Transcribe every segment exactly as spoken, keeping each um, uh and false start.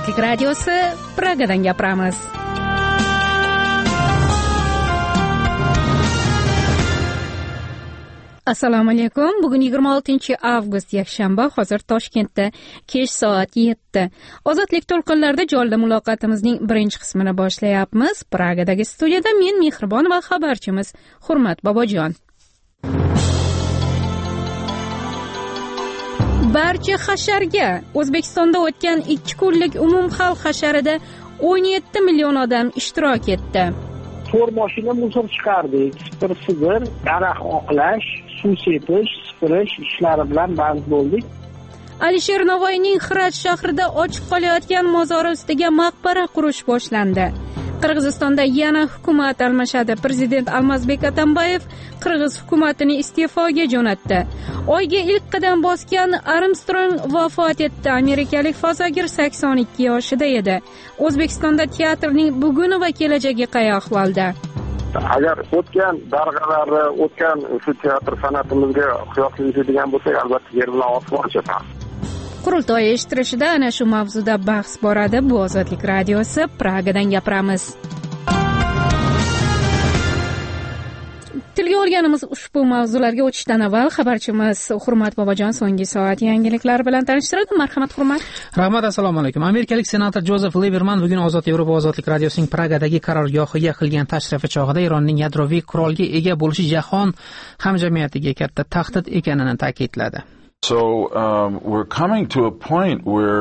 Ozodlik radiosi Pragadan gapiramiz. Assalomu alaykum. Bugun yigirma oltinchi avgust yakshanba, hozir Toshkentda kech soat yetti. Ozodlik to'lqinlarida jonli muloqotimizning birinchi qismini boshlayapmiz. Pragadagi studiyada men Mehribon va xabarchimiz Hurmat Bobojon. Barcha hasharga O'zbekistonda o'tgan ikki kunlik umumxalq hasharida o'n yetti million odam ishtirok etdi. to'rt mashina musor chiqardik. Sipir-sibir, daraxt oqlash, suv sepish, sipirish ishlari bilan band bo'ldik. Alisher Navoiyning Xirat shahrida ochiq qolayotgan mozori ustiga maqbara qurish boshlandi. Qirg'izistonda yana hukumat almashadi. Prezident Almazbek Atambayev Qirg'iz hukumatini iste'foga jo'natdi. Oyga ilk qadam bosgan Armstrong vafot etdi. Amerikalik fazogir sakson ikki yoshida edi. O'zbekistonda teatrning buguni va kelajagi qay ahvolda? Agar o'tgan darg'alari, o'tgan shu teatr san'atimizga qiyoslaydigan bo'lsak, albatta yer bilan osmon chapar. Qurultoy ishtirokida ana shu mavzuda bahs boradi. Bu Ozodlik radiosi, Pragadan gapiramiz. Tilga olganimiz ushbu mavzularga o'tishdan avval xabarchimiz Hurmat Bobojon so'nggi soat yangiliklar bilan tanishtiradi. Marhamat Hurmat. Rahmat, assalomu alaykum. Amerikalik senator Jozef Lieberman bugun Ozod Yevropa Ozodlik radiosining Pragadagi qarorgohiga qilgan tashrifi chog'ida Eronning yadroviy qurolga ega bo'lishi jahon hamjamiyatiga katta tahdid ekanini ta'kidladi. So um, we're coming to a point where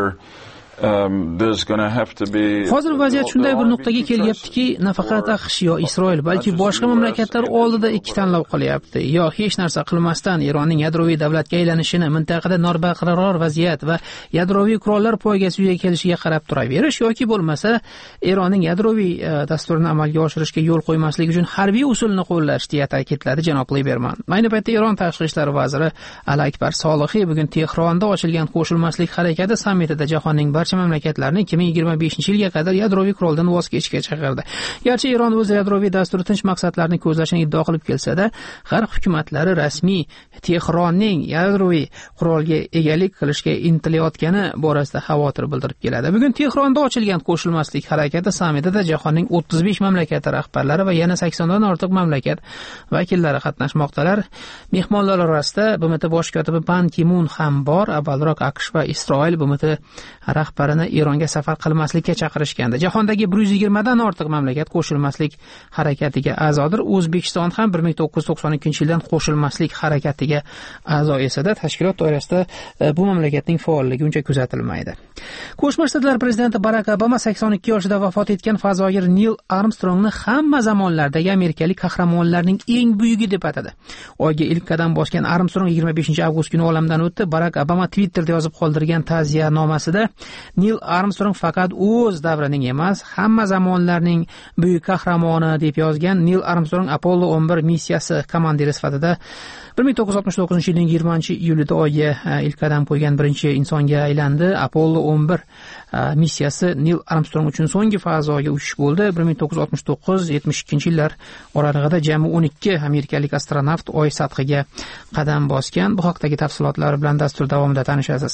Um, there's going to have to be Hozir vaziyat shunday bir nuqtaga kelyaptiki, nafaqat AQSh yo Isroil, balki boshqa mamlakatlar oldida ikki tanlov qilyapti. Yo hech narsa qilmasdan Eronning yadroviy davlatga aylanishini, mintaqada norbarqaror vaziyat va yadroviy qurollar poygasiga kelishiga qarab turaverish, yoki bo'lmasa Eronning yadroviy uh, dasturini amalga oshirishga yo'l qo'ymaslik uchun harbiy usulni qo'llash deya ta'kidladi janob Lieberman. Ayni paytda Eron tashqi ishlar vaziri Al-Akbar Solihiy bugun Tehronda ochilgan qo'shilmaslik harakati sammitida jahonning barcha mamlakatlarni ikki ming yigirma beshinchi yilga qadar yadroviy quroldan voz kechishga chaqirdi. Garchi Eron o'z yadroviy dasturi tinch maqsadlarni ko'zlashini iddao qilib kelsa-da, g'arb hukumatlari rasmiy Tehronning yadroviy qurolga egalik qilishga intilayotgani borasida xavotir bildirib keladi. Bugun Tehronda ochilgan qo'shilmaslik harakati sammitida jahonning o'ttiz besh mamlakati rahbarlari va yana saksondan ortiq mamlakat vakillari qatnashmoqdalar. Mehmonlar orasida B M T bosh kotibi Ban Ki-mun ham bor. Avvalroq AQSh va Isroil B M T rahbarini Eronga safar qilmaslikka chaqirishgandi. Jahondagi bir yuz yigirma dan ortiq mamlakat qo'shilmaslik harakatiga a'zodir. O'zbekiston ham bir ming to'qqiz yuz to'qson ikkinchi yildan qo'shilmaslik harakatiga a'zo esa-da, tashkilot doirasida bu mamlakatning faolligi uncha kuzatilmaydi. Qo'shma Shtatlar prezidenti Barak Obama sakson ikki yoshida vafot etgan fazogir Nil Armstrongni hamma zamonlardagi amerikalik qahramonlarning eng buyugi deb atadi. Oyga ilk qadam bosgan Armstrong yigirma beshinchi avgust kuni olamdan o'tdi. Barak Obama Twitterda yozib qoldirgan ta'ziyanomasida Nil Armstrong faqat o'z davrining emas, hamma zamonlarning buyuk qahramoni deb yozgan. Nil Armstrong Apollo o'n bir missiyasi komandiri sifatida bir ming to'qqiz yuz oltmish to'qqizinchi yilning yigirmanchi iyulida oyga ilk qadam qo'ygan birinchi insonga aylandi. Apollo o'n bir missiyasi Nil Armstrong uchun so'nggi fazoga uchish bo'ldi. bir ming to'qqiz yuz oltmish to'qqiz yetmish ikkinchi yillar oralig'ida jami o'n ikki amerikalik astronavt oy sathiga qadam bosgan. Bu haqdagi tafsilotlar bilan dastur davomida tanishasiz.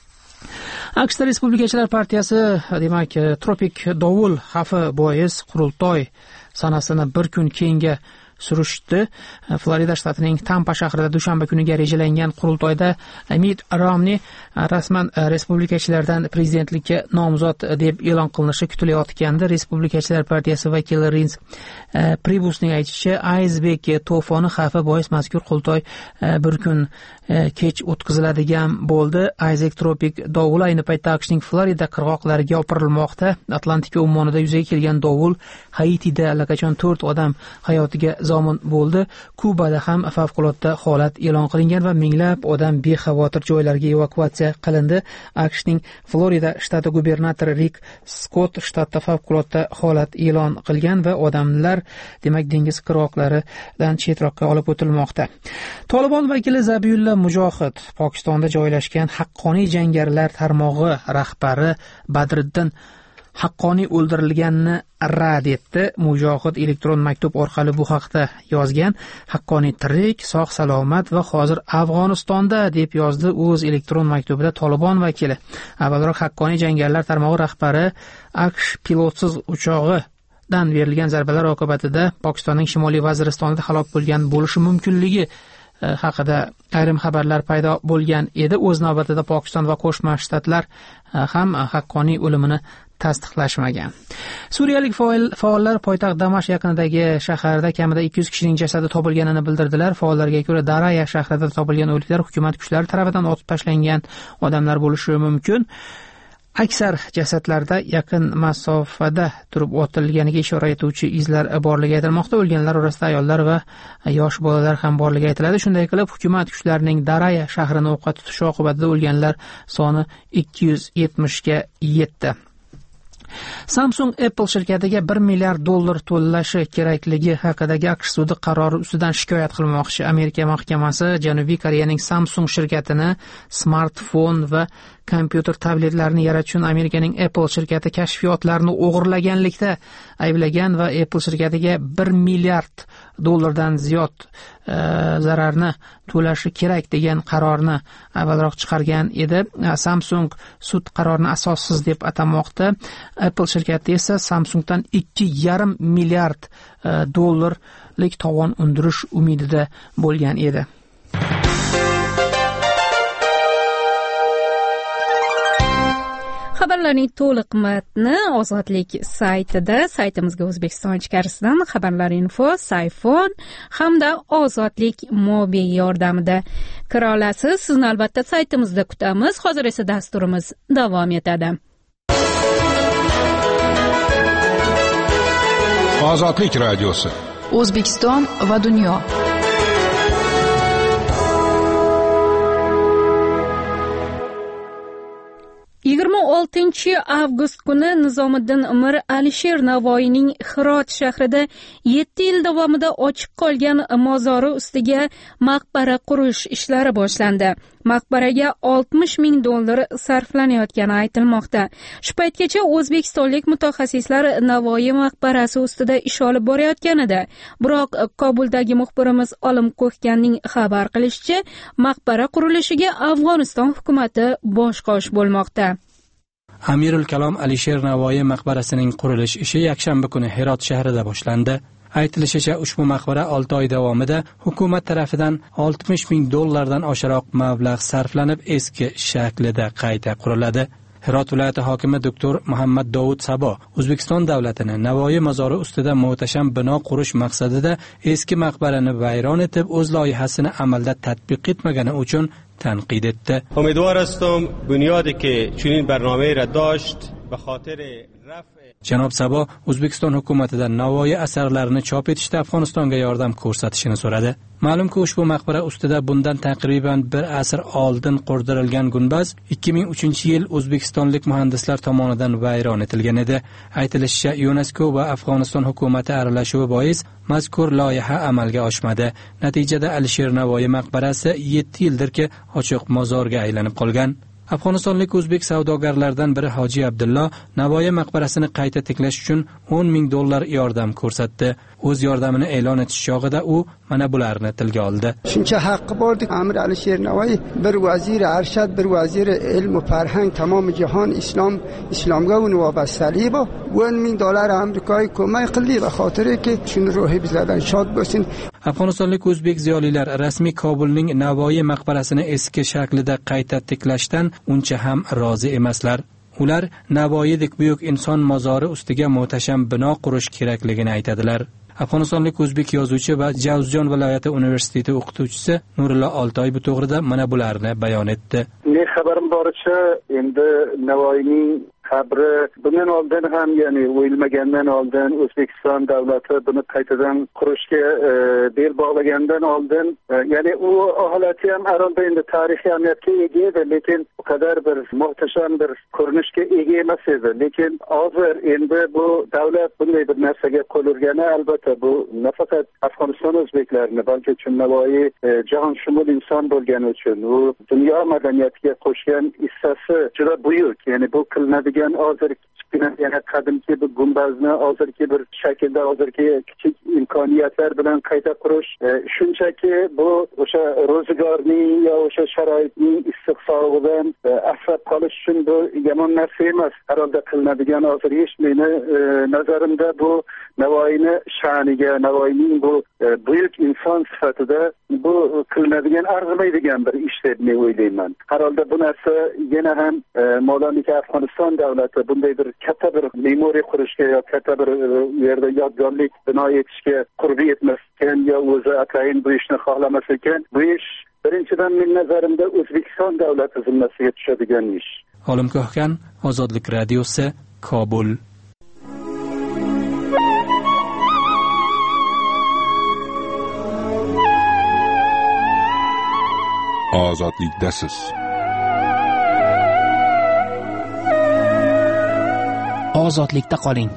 AQSh Respublikachilar partiyasi demak tropik dovul xavfi bois qurultoy sanasini bir kun keyinga surishdi. Florida shtatining Tampa shahrida dushanba kuniga rejalangan qurultoyda Mitt Romney rasman respublikachilardan prezidentlikka nomzod deb e'lon qilinishi kutilayotgandi. Respublikachilar partiyasi vakili Rins Pribusning aytishicha, aysberg to'foni xavfi bois mazkur qurultoy bir kun kech o'tkaziladigan bo'ldi. Aysberg tropik dovul ayni paytda AQShning Florida qirg'oqlariga yopirilmoqda. Atlantika ummonida yuzaga kelgan dovul Haitida allaqachon to'rt odam hayotiga zomin bo'ldi. Kubada ham favqulodda holat e'lon qilingan va minglab odam bexavotir joylarga evakuatsiya qilindi. AQShning Florida shtati gubernatori Rik Skott shtatda favqulodda holat e'lon qilgan va odamlar demak dengiz qirg'oqlaridan chetroqqa olib o'tilmoqda. Tolibon vakili Zabiyullo Mujohid Pokistonda joylashgan haqqoniy jangarilar tarmog'i rahbari Badriddin haqqoniy o'ldirilganini rad etdi. Mujohid elektron maktub orqali bu haqda yozgan. Haqqoniy tirik, sog' salomat va hozir Afg'onistonda, deb yozdi o'z elektron maktubida Tolibon vakili. Avvalroq haqqoniy jangarilar tarmog'i rahbari AQSh pilotsiz uchog'i dan berilgan zarbalar oqibatida Pokistonning Shimoliy Vaziristonida halok bo'lgan bo'lishi mumkinligi haqida ayrim xabarlar paydo bo'lgan edi. O'z navbatida Pokiston va Qo'shma Shtatlar ham haqqoniy o'limini tasdiqlashmagan. Suriyalik faollar poytaxt Damashq yaqinidagi shaharda kamida ikki yuz kishining jasadi topilganini bildirdilar. Faollarga ko'ra, Daraya shahrida topilgan o'liklar hukumat kuchlari tomonidan otib tashlangan odamlar bo'lishi mumkin. Aksar jasadlarda yaqin masofada turib otilganiga ishora etuvchi izlar borligi aytilmoqda. O'lganlar orasida ayollar va yosh bolalar ham borligi aytiladi. Shunday qilib, hukumat kuchlarining Daraya shahrini o'qqa tutishi oqibatida o'lganlar soni ikki yuz yetmishga yetdi. Samsung Apple shirkatiga bir milliard dollar to'lashi kerakligi haqidagi AQSh sudi qarori ustidan shikoyat qilmoqchi. Amerika mahkamasi Janubiy Koreyaning Samsung shirkatini smartfon va kompyuter tabletlarini yaratish uchun Amerikaning Apple shirkati kashfiyotlarini o'g'irlaganlikda ayblagan va Apple shirkatiga bir milliard dollardan ziyod e, zararni to'lashi kerak degan qarorni avvalroq chiqargan edi. Samsung sud qarorini asossiz deb atamoqda. Apple shirkati esa Samsungdan ikki yarim milliard e, dollarlik tovon undirish umidida bo'lgan edi. Xabarlarning to'liq matni Ozodlik saytida, saytimizga O'zbekiston ichkarisidan xabarlar info, sayfon hamda Ozodlik mobil yordamida kira olasiz. Sizni albatta saytimizda kutamiz. Hozir esa dasturimiz davom etadi. Ozodlik radiosi. O'zbekiston va dunyo. yigirma oltinchi avgust kuni Nizomiddin Mir Alisher Navoiyning Hirot shahrida yetti yil davomida ochiq qolgan mozori ustiga maqbara qurish ishlari boshlandi. Maqbaraga oltmish ming dollar sarflanayotgani aytilmoqda. Shu paytgacha o'zbekistonlik mutaxassislar Navoiy maqbarasi ustida ish olib borayotganida, biroq Kobuldagi muxbirimiz Olim Ko'hkanning xabar qilishicha, maqbara qurilishiga Afg'oniston hukumatı bosh qosh bo'lmoqda. Amirul Kalom Alisher Navoiy maqbarasining qurilish ishi yakshanba kuni Hirot shahrida boshlandi. Aytilishicha, ushbu maqbara olti oy davomida hukumat tarafidan oltmish ming dollardan oshiqroq mablag' sarflanib eski shaklida qayta quriladi. Hirot viloyati hokimi doktor Muhammad Dovud Sabo O'zbekiston davlatini Navoiy mozori ustida muhtasham bino qurish maqsadida eski maqbarani vayron etib, o'z loyihasini amalda tatbiq etmagani uchun tanqid etdi. امیدوار هستم بنیادی که چنین برنامه‌ای را داشت به خاطر رفع Janob Sabo O'zbekiston hukumatidan Navoiy asarlarini chop etishda Afg'onistonga yordam ko'rsatishini so'radi. Ma'lumki, ushbu maqbara ustida bundan taqriban bir asr oldin qurdirilgan gumbaz ikki ming uchinchi yil o'zbekistonlik muhandislar tomonidan vayron etilgan edi. Aytilishicha, UNESCO va Afg'oniston hukumati aralashuvi bois mazkur loyiha amalga oshmadi. Natijada Alisher Navoiy maqbarasi yetti yildirki ochiq mozorga aylanib qolgan. Afg'onistonlik o'zbek savdogarlardan biri Hoji Abdullo Navoiy maqbarasini qayta tiklash uchun o'n ming dollar yordam ko'rsatdi. O'z yordamini e'lon etish chog'ida u mana bularni tilga oldi. Shuncha haqqi bordi. Amir Alisher Navoiy bir vazir arshad, bir vazir ilm va farhang tamom jahon islom islomga uni vobastali bo o'n ming dollar Amerikay ko'mak qildi va xotiriki shuni ruhi bizlardan shod bo'lsin. Afg'onistonlik o'zbek ziyolilar rasmiy Kobulning Navoiy maqbarasini eski shaklida qayta tiklashdan uncha ham rozi emaslar. Ular Navoiydek buyuk inson mozori ustiga muhtasham bino qurish kerakligini aytadilar. Afg'onistonlik o'zbek yozuvchi va Javzjon viloyati universiteti o'qituvchisi Nurullo Oltoy bu to'g'rida mana bularni bayon etdi. Men xabarim boricha, endi Navoiyning qabri bundan oldin ham, ya'ni o'yilmagandan oldin O'zbekiston davlati buni qaytadan qurishga e, bel bog'lagandan oldin, e, ya'ni u holati ham aronda endi tarixiy ahamiyatga ega edi, lekin bu qadar bir muhtasham bir ko'rinishga ega emas edi. Lekin hozir endi bu davlat bunday bir narsaga qo'l urgani, albatta bu nafaqat Afg'oniston o'zbeklarini, balki uchun Navoiy e, jahonshumul inson bo'lgani uchun u dunyo madaniyatiga qo'shgan hissasi juda buyuk. Ya'ni bu qilinadigan qiladigan hozir yana qadimki bir gumbazni hozirgi bir shaklda hozirgi kichik imkoniyatlar bilan qayta qurish shunchaki bu o'sha ro'zg'orning yo o'sha sharoitning istiqsog'idan asrab qolish uchun bu yomon narsa emas. Har holda qilinadigan hozir hech meni nazarimda bu Navoiyni sha'niga, Navoiyning bu buyuk inson sifatida bu qilinadigan arzimaydigan bir ish deb men o'ylayman. Har holda bu narsa yana ham modomiki Afg'oniston davlati bunday bir katta bir memoriya qurishga yo katta bir yerda yodgorlik bino etishga qurbi yetmas ekan yo o'zi atayin bu ishni xohlamas ekan, bu ish birinchidan men nazarimda O'zbekiston davlati zimmasiga tushadigan ish. Olim Ko'hkan, Ozodlik radiosi, Kobul. Ozodlikdasiz. Ozodlikda qoling.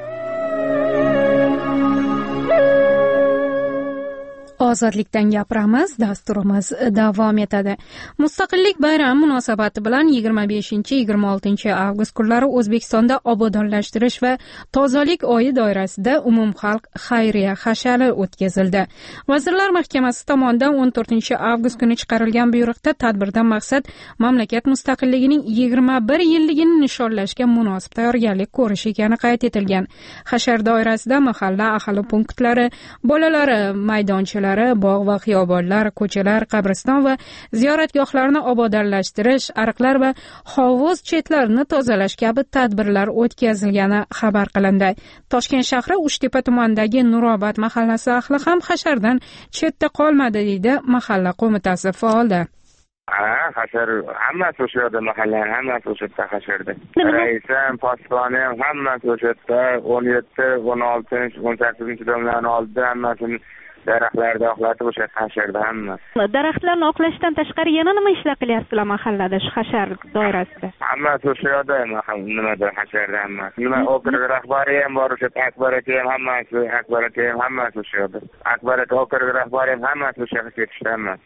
Ozodlikdan gapiramiz dasturimiz davom etadi. Mustaqillik bayrami munosabati bilan yigirma beshinchi yigirma oltinchi avgust kunlari O'zbekistonda obodonlashtirish va tozalik oyi doirasida umumxalq xayriya hashari o'tkazildi. Vazirlar Mahkamasi tomonidan o'n to'rtinchi avgust kuni chiqarilgan buyruqda tadbirdan maqsad mamlakat mustaqilligining yigirma bir yilligini nishonlashga munosib tayyorgarlik ko'rish ekani qayd etilgan. Hashar doirasida mahalla aholi punktlari, bolalari maydonchalari, bog' va xiyobonlar, ko'chalar, qabriston va ziyoratgohlarni obodonlashtirish, ariqlar va hovuz chetlarini tozalash kabi tadbirlar o'tkazilgani xabar qilindi. Toshkent shahri Uchtepa tumanidagi Nurobod mahallasi ahli ham hashardan chetda qolmadi, deydi mahalla qo'mitasi faoli. Ha, hashar hammasi o'sha yerda, mahallaning hammasi o'sha yerda hasharda. Raisam, posboni ham hammasi o'sha yerda. o'n yetti, o'n olti, o'n sakkizinchi domlarni oldi, hammasini daraxtlarda oqlatib o'sha hasharda hammasi. Daraxtlarni oqlashdan tashqari yana nima ishlar qilyapsizlar mahallada shu hashar doirasida? Hammasi o'sha yerda, nimada hasharda hammasi. Nima okrug rahbari ham bor, o'sha Akbar aka ham hammasi, Akbar aka ham hammasi o'sha yerda. Akbar aka okrug rahbari ham hammasi o'sha yerga ketishdi hammasi.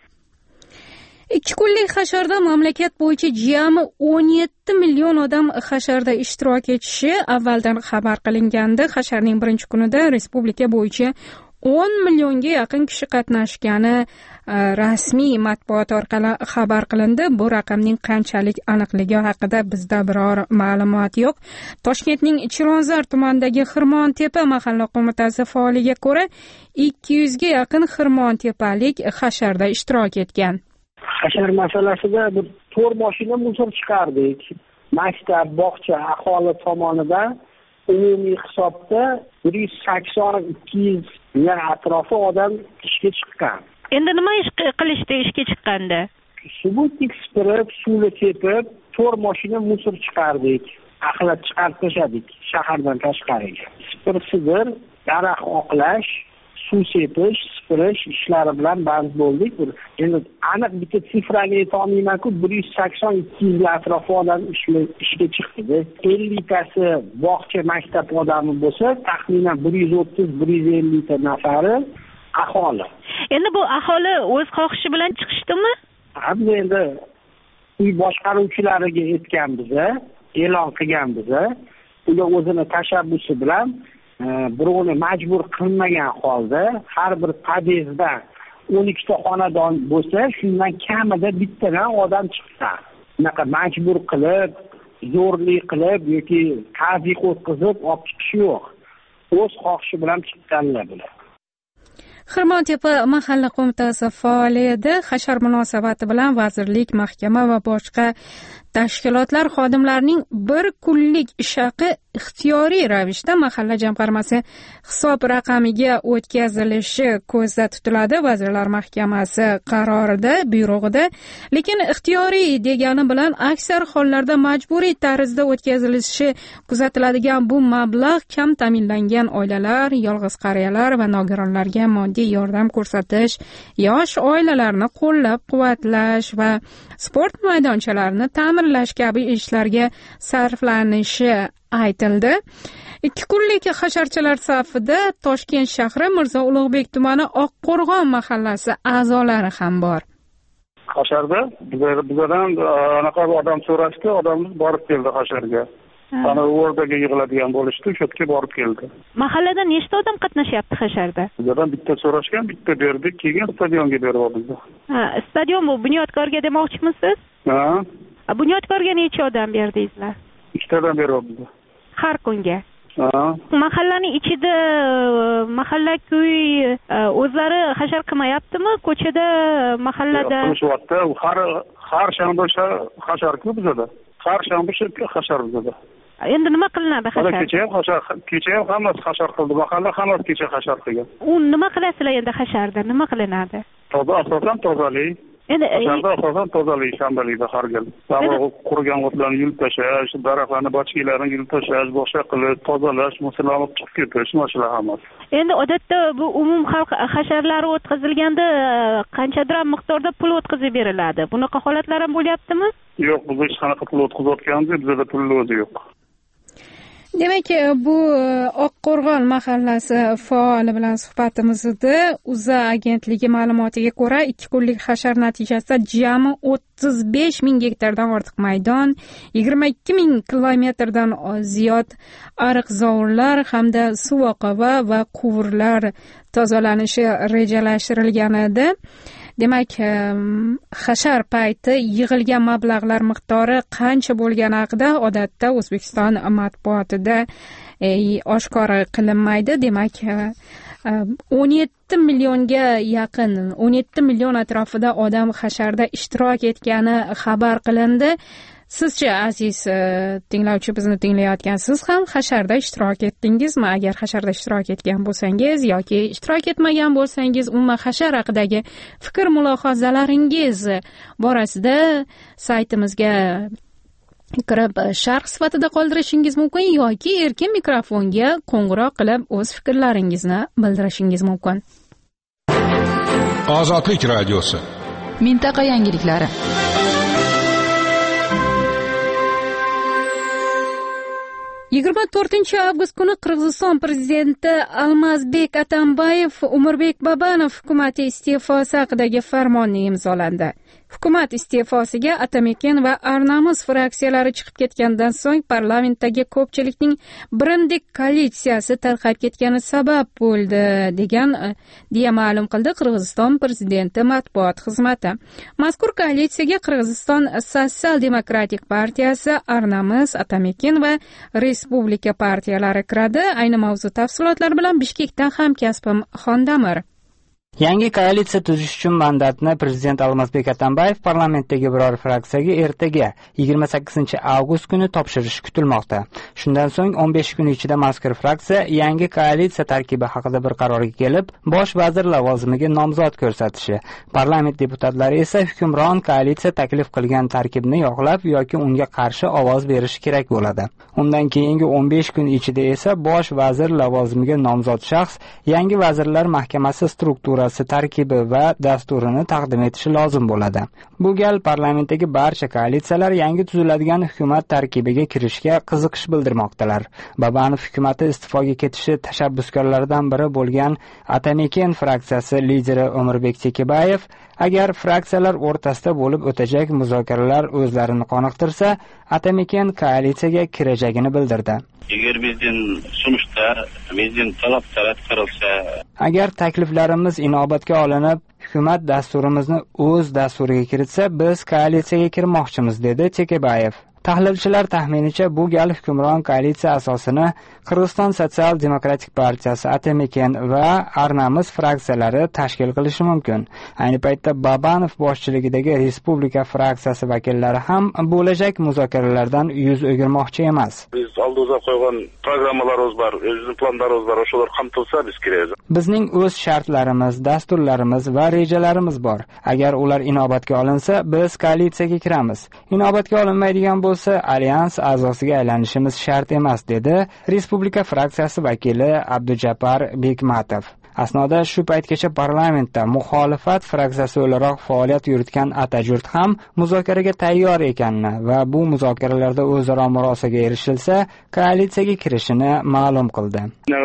Ikki kunlik hasharda mamlakat bo'yicha jami o'n yetti million odam hasharda ishtirok etishi avvaldan xabar qilingandi. Hasharning birinchi kunida respublika bo'yicha o'n millionga yaqin kishi qatnashgani rasmiy matbuot orqali xabar qilindi. Bu raqamning qanchalik aniqligi haqida bizda biror ma'lumot yo'q. Toshkentning Chilonzor tumanidagi Xirmontepa mahalla qo'mitasi faoliga ko'ra ikki yuzga yaqin xirmontepalik hasharda ishtirok etgan. Hashar masalasida bir to'rt mashina musor chiqardik. Maktab, bog'cha aholi tomonidan umumiy hisobda bir yuz sakson ikki yuz ming atrofi odam ishga chiqqan. Endi nima ish qilishdi ishga chiqqanda? Subutnik supurib, suvni tepib, to'rt mashina musor chiqardik. Axlat chiqarib tashladik shahardan tashqariga. Supur-sidir, daraxt oqlash, suv sepish, supurish ishlari bilan band bo'ldik. Endi aniq bitta sifraga ayta olmayman-ku, bir yuz sakson ikki yuz atrofi odam ishga chiqdi. elliktasi bog'cha maktab odami bo'lsa, taxminan bir yuz o'ttiz bir yuz ellik ta nafari aholi. Endi bu aholi o'z xohishi bilan chiqishdimi? Hamda endi uy boshqaruvchilariga aytganmiz, e'lon qilganmiz. Ular o'zini tashabbusi bilan birovni majbur qilmagan holda har bir podyezdda o'n ikkita xonadon bo'lsa, shundan kamida bittadan odam chiqsa. Bunaqa majbur qilib, zo'rlik qilib yoki tazyiq o'tkazib olib chiqish yo'q. O'z xohishi bilan chiqqanlar bular. Xirmontepa mahalla qo'mitasi faoli edi. Hashar munosabati bilan vazirlik, mahkama va boshqa tashkilotlar xodimlarining bir kunlik ish haqi ixtiyoriy ravishda mahalla jamg'armasi hisob raqamiga o'tkazilishi ko'zda tutiladi. Vazirlar Mahkamasi qarorida, buyrug'ida, lekin ixtiyoriy degani bilan aksar hollarda majburiy tarzda o'tkazilishi kuzatiladigan bu mablag' kam ta'minlangan oilalar, yolg'iz qariyalar va nogironlarga moddiy yordam ko'rsatish, yosh oilalarni qo'llab-quvvatlash va sport maydonchalarini ta'mirlash kabi ishlarga sarflanishi aytildi. Ikki kunlik hasharchilar safida Toshkent shahri Mirzo Ulug'bek tumani Oqqo'rg'on mahallasi a'zolari ham bor. Hasharda bizlardan anaqa odam so'rashdi, odamimiz borib keldi hasharga. Ana o'rtaga yig'iladigan bo'lishdi, o'sha yerga borib keldi. Mahallada nechta odam qatnashyapti hasharda? Bizdan bitta so'rashgan, bitta berdik, keyin stadionga beryapmiz. Ha, stadion bu bunyodkorga demoqchimisiz? Ha. Bunyodkorga necha odam berdingizlar? Ikkitadan beryapmiz. Har kunga. Ha. Mahallaning ichida mahalla-ko'y o'zlari hashar qilmayaptimi? Ko'chada, mahallada qilishyapti. Har har shanba hashar-ku bizda. Har shanba hashar bizda. Endi nima qilinadi hashar? Kecha ham hashar, kecha ham hammasi hashar qildi. Mahalla hammasi kecha hashar qilgan. U nima qilasizlar endi hasharda? Nima qilinadi? Toza asosan tozalik. Endi hasharda asosan tozalik, shanbalikda har gal. Sabah qurgan o'tlarni yulib tashlash, daraxtlarni, bochkilarni yulib tashlash, boshqa qilib tozalash, musulmon chiqib ketish, mashalar hammasi. Endi odatda bu umum xalq hasharlari o'tkazilganda qanchadir miqdorda pul o'tkazib beriladi. Bunaqa holatlar ham bo'lyaptimi? Yo'q, biz hech qanaqa pul o'tkazayotganimiz, bizda pulni o'zi yo'q. Demak, bu Oqqo'rg'on mahallasi faoli bilan suhbatimizda UZA agentligi ma'lumotiga ko'ra, ikki kunlik hashar natijasida jami o'ttiz besh ming gektardan ortiq maydon, yigirma ikki ming kilometrdan ziyod ariq zovurlar hamda suv oqova va quvurlar tozalanishi rejalashtirilgan edi. Demak, hashar payti yig'ilgan mablag'lar miqdori qancha bo'lgani haqida odatda O'zbekiston matbuotida oshkor qilinmaydi. Demak, o'n yetti millionga yaqin, o'n yetti million atrofida odam hasharda ishtirok etgani xabar qilindi. Sizcha, aziz tinglovchi, bizni tinglayotgansiz ham hasharda ishtirok etdingizmi? Agar hasharda ishtirok etgan bo'lsangiz yoki ishtirok etmagan bo'lsangiz, umuman hashar haqidagi fikr mulohazalaringiz borasida saytimizga kirib sharh sifatida qoldirishingiz mumkin yoki erkin mikrofonga qo'ng'iroq qilib o'z fikrlaringizni bildirishingiz mumkin. Ozodlik radiosi. Mintaqa yangiliklari. yigirma to'rtinchi avgust kuni Qirg'iziston prezidenti Almazbek Atambayev Umurbek Babanov hukumati iste'fosi haqidagi farmonni imzolandi. Hukumat iste'fosiga Atamaken va Arnamus fraksiyalari chiqib ketgandan so'ng parlamentdagi ko'pchilikning birindik koalitsiyasi tarqab ketgani sabab bo'ldi degan deya ma'lum qildi Qirg'iziston prezidenti matbuot xizmati. Mazkur koalitsiyaga Qirg'iziston Sotsial-demokratik partiyasi, Arnamus, Atamaken va Respublika partiyalari kiradi. Ayni mavzu tafsilotlari bilan Bishkekdan hamkasbim Xondamir. Yangi koalitsiya tuzish uchun mandatni prezident Almazbek Atambayev parlamentdagi biror fraksiyaga ertaga yigirma sakkizinchi avgust kuni topshirishi kutilmoqda. Shundan so'ng o'n besh kun ichida mazkur fraksiya yangi koalitsiya tarkibi haqida bir qarorga kelib, bosh vazir lavozimiga nomzod ko'rsatishi, parlament deputatlari esa hukmron koalitsiya taklif qilgan tarkibni yoqlab yoki unga qarshi ovoz berishi kerak bo'ladi. Undan keyingi o'n besh kun ichida esa bosh vazir lavozimiga nomzod shaxs yangi vazirlar mahkamasi strukturasi tarkibi va dasturini taqdim etishi lozim bo'ladi. Bu gal parlamentdagi barcha koalitsiyalar yangi tuziladigan hukumat tarkibiga kirishga qiziqish bildirmoqdalar. Babanov hukumati iste'foga ketishi tashabbuskorlaridan biri bo'lgan Atamaken fraksiyasi lideri Umurbek Tekebayev, agar fraksiyalar o'rtasida bo'lib o'tajak muzokaralar o'zlarini qoniqtirsa, Atamaken koalitsiyaga kirajagini bildirdi. Agar bizden sunishda, bizden talablar atkırilsa, agar takliflarimiz inobatga olinib, hukumat dasturimizni o'z dasturiga kiritsa, biz koalitsiyaga kirmoqchimiz, dedi Tekebayev. Tahlilchilar taxminicha bu gal hukmron koalitsiya asosini Qirg'iziston Sotsial-demokratik partiyasi, Atamaken va Arnamus fraksiyalari tashkil qilishi mumkin. Ayni paytda Babanov boshchiligidagi Respublika fraksiyasi vakillari ham bo'lajak muzokaralardan yuz o'girmoqchi emas. Biz oldimizga qo'ygan programmalarimiz bor, o'zimizning planlarimiz bor, o'shalar qamtilsa biz kiramiz. Bizning o'z shartlarimiz, dasturlarimiz va rejalarimiz bor. Agar ular inobatga olinsa, biz koalitsiyaga kiramiz. Inobatga olinmaydigan bo'lsa, alyans a'zosiga aylanishimiz shart emas, dedi Respublika fraksiyasi vakili Abdujabbar Bekmatov. Asnoda shu paytgacha parlamentda muxolifat fraksiyasi o'laroq faoliyat yuritgan Atajurt ham muzokaraga tayyor ekanini va bu muzokaralarda o'zaro murosaga erishilsa, koalitsiyaga kirishini ma'lum qildi.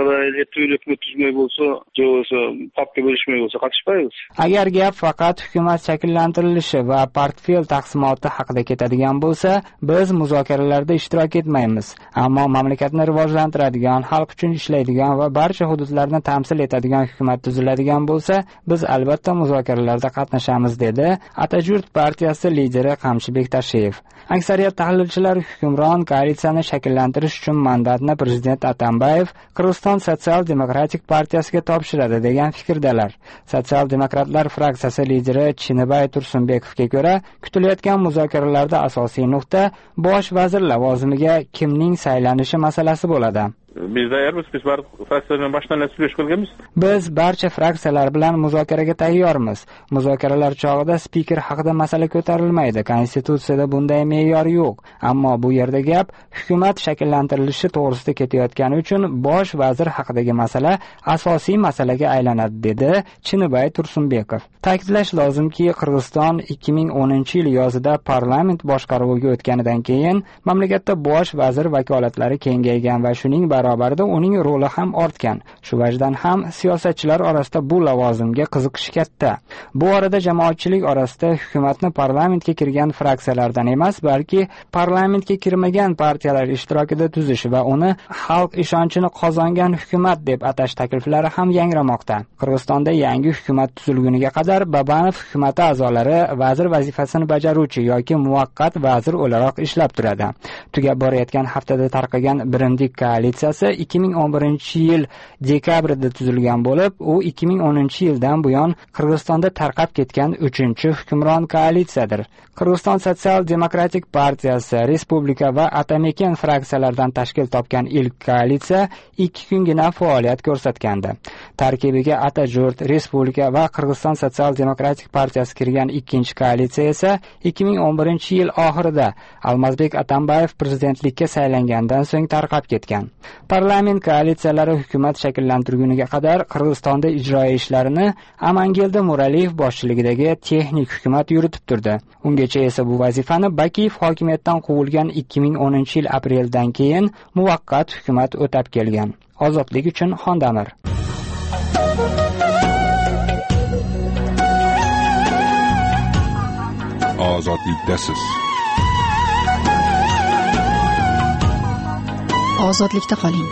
Agar gap faqat hukumat shakllantirilishi va portfel taqsimoti haqida ketadigan bo'lsa, biz muzokaralarda ishtirok etmaymiz. Ammo mamlakatni rivojlantiradigan, xalq uchun ishlaydigan va barcha hududlarni ta'minlash etadigan hukumat tuziladigan bo'lsa, biz albatta muzokaralarda qatnashamiz, dedi Atajurt partiyasi lideri Qamchibek Tashev. Aksariyat tahlilchilar hukmron koalitsiyani shakllantirish uchun mandatni prezident Atambayev Qirg'iziston sotsial-demokratik partiyasiga topshiradi degan fikrdalar. Sotsial-demokratlar fraksiyasi lideri Chinibay Tursunbekovga ko'ra, kutilayotgan muzokaralarda asosiy nuqta bosh vazir lavozimiga kimning saylanishi masalasi bo'ladi. Biz tayyormiz, biz bar fraksiyalar bilan boshdan suhbat qilganmiz. Biz barcha fraksiyalar bilan muzokaraga tayyormiz. Muzokaralar chog'ida spiker haqida masala ko'tarilmaydi. Konstitutsiyada bunday me'yor yo'q. Ammo bu yerda gap hukumat shakllantirilishi to'g'risida ketayotgani uchun bosh vazir haqidagi masala asosiy masalaga aylanadi, dedi Chinibay Tursunbekov. Ta'kidlash lozimki, Qirg'iziston ikki ming o'ninchi yil yozida parlament boshqaruviga o'tganidan keyin mamlakatda bosh vazir vakolatlari kengaygan va shuning barobarida uning roli ham ortgan. Shu vajdan ham siyosatchilar orasida bu lavozimga qiziqish katta. Bu orada jamoatchilik orasida hukumatni parlamentga kirgan fraksiyalardan emas, balki parlamentga kirmagan partiyalar ishtirokida tuzish va uni xalq ishonchini qozongan hukumat deb atash takliflari ham yangramoqda. Qirg'izistonda yangi hukumat tuzilguniga qadar Babanov hukumati a'zolari vazir vazifasini bajaruvchi yoki muvaqqat vazir o'laroq ishlab turadi. Tugab borayotgan haftada tarqagan Birindik koalitsiyasi ikki ming o'n birinchi yil dekabrida tuzilgan bo'lib, u ikki ming o'ninchi yildan buyon Qirg'izistonda tarqab ketgan uchinchi hukmron koalitsiyadir. Qirg'iziston sotsial-demokratik partiyasi, respublika va Atamekin fraksiyalardan tashkil topgan ilk koalitsiya ikki kungina faoliyat ko'rsatgandi. Tarkibiga Atajurt, respublika va Qirg'iziston sotsial-demokratik partiyasi kirgan ikkinchi koalitsiya esa ikki ming o'n birinchi yil oxirida Almazbek Atambayev prezidentlikka saylangandan so'ng tarqab ketgan. Parlament koalitsiyalari hukumat shakllantirguniga qadar Qirg'izistonda ijroiy ishlarini Amangilda Muraliyev boshchiligidagi texnik hukumat yuritib turdi. Ungacha esa bu vazifani Bakiyev hokimiyatdan quvilgan ikki ming o'ninchi yil apreldan keyin muvaqqat hukumat o'tab kelgan. Ozodlik uchun Xondamir. Ozodlikdasiz. Ozodlikda qoling.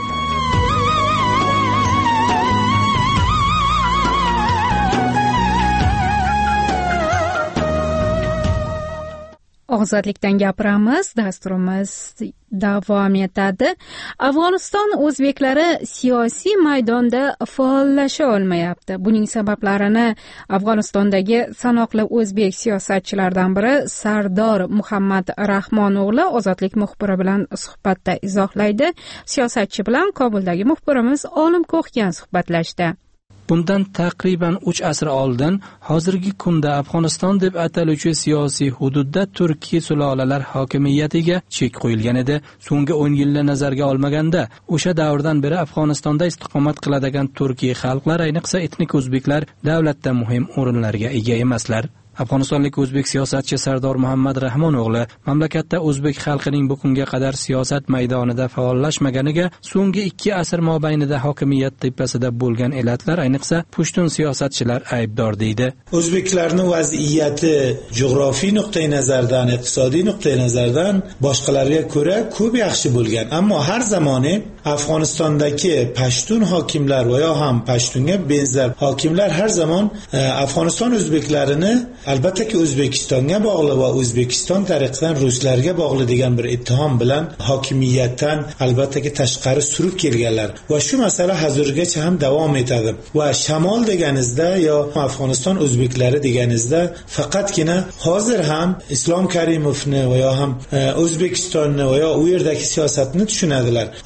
Ozodlikdan gapiramiz, dasturimiz davom etadi. Afg'oniston o'zbeklari siyosiy maydonda faollasha olmayapti. Buning sabablarini Afg'onistondagi sanoqli o'zbek siyosatchilaridan biri Sardor Muhammad Rahmon o'g'li Ozodlik muxbiri bilan suhbatda izohlaydi. Siyosatchi bilan Kobuldagi muxbirimiz Olim Ko'xgan suhbatlashdi. Bundan taqriban uch asr oldin hozirgi kunda Afg'oniston deb ataluvchi siyosiy hududda turkiy sulolalar hokimiyatiga chek qo'yilgan edi. So'nggi o'n yilni nazarga olmaganda, o'sha davrdan beri Afg'onistonda istiqomat qiladigan turkiy xalqlar, ayniqsa etnik o'zbeklar davlatda muhim o'rinlarga ega emaslar. Afg'onistonlik o'zbek siyosatchi Sardor Muhammad Rahmon o'g'li mamlakatda o'zbek xalqining bu kunga qadar siyosat maydonida faollashmaganiga so'nggi ikki asr mobaynida hokimiyat tepasida bo'lgan elatlar, ayniqsa pushtun siyosatchilar aybdor deydi. O'zbeklarning vaziyati jug'rofiy nuqtai nazardan, iqtisodiy nuqtai nazardan boshqalarga ko'ra ko'p yaxshi bo'lgan, ammo har zamoni Afg'onistondagi pashtun hokimlar va yo ham pashtunga benzer hokimlar har zamon e, Afg'oniston o'zbeklarini albatta ki O'zbekistonga bog'liq va O'zbekiston tarixidan ruslarga bog'liq degan bir ittihom bilan hokimiyatdan albatta ki tashqari surib kelganlar va shu masala hozirgacha ham davom etadi. Va shamol deganizda yo Afg'oniston o'zbeklari deganizda faqatgina hozir ham Islom Karimovni va yo ham O'zbekistonni va yo u yerdagi siyosatni tushunadilar. Holbuki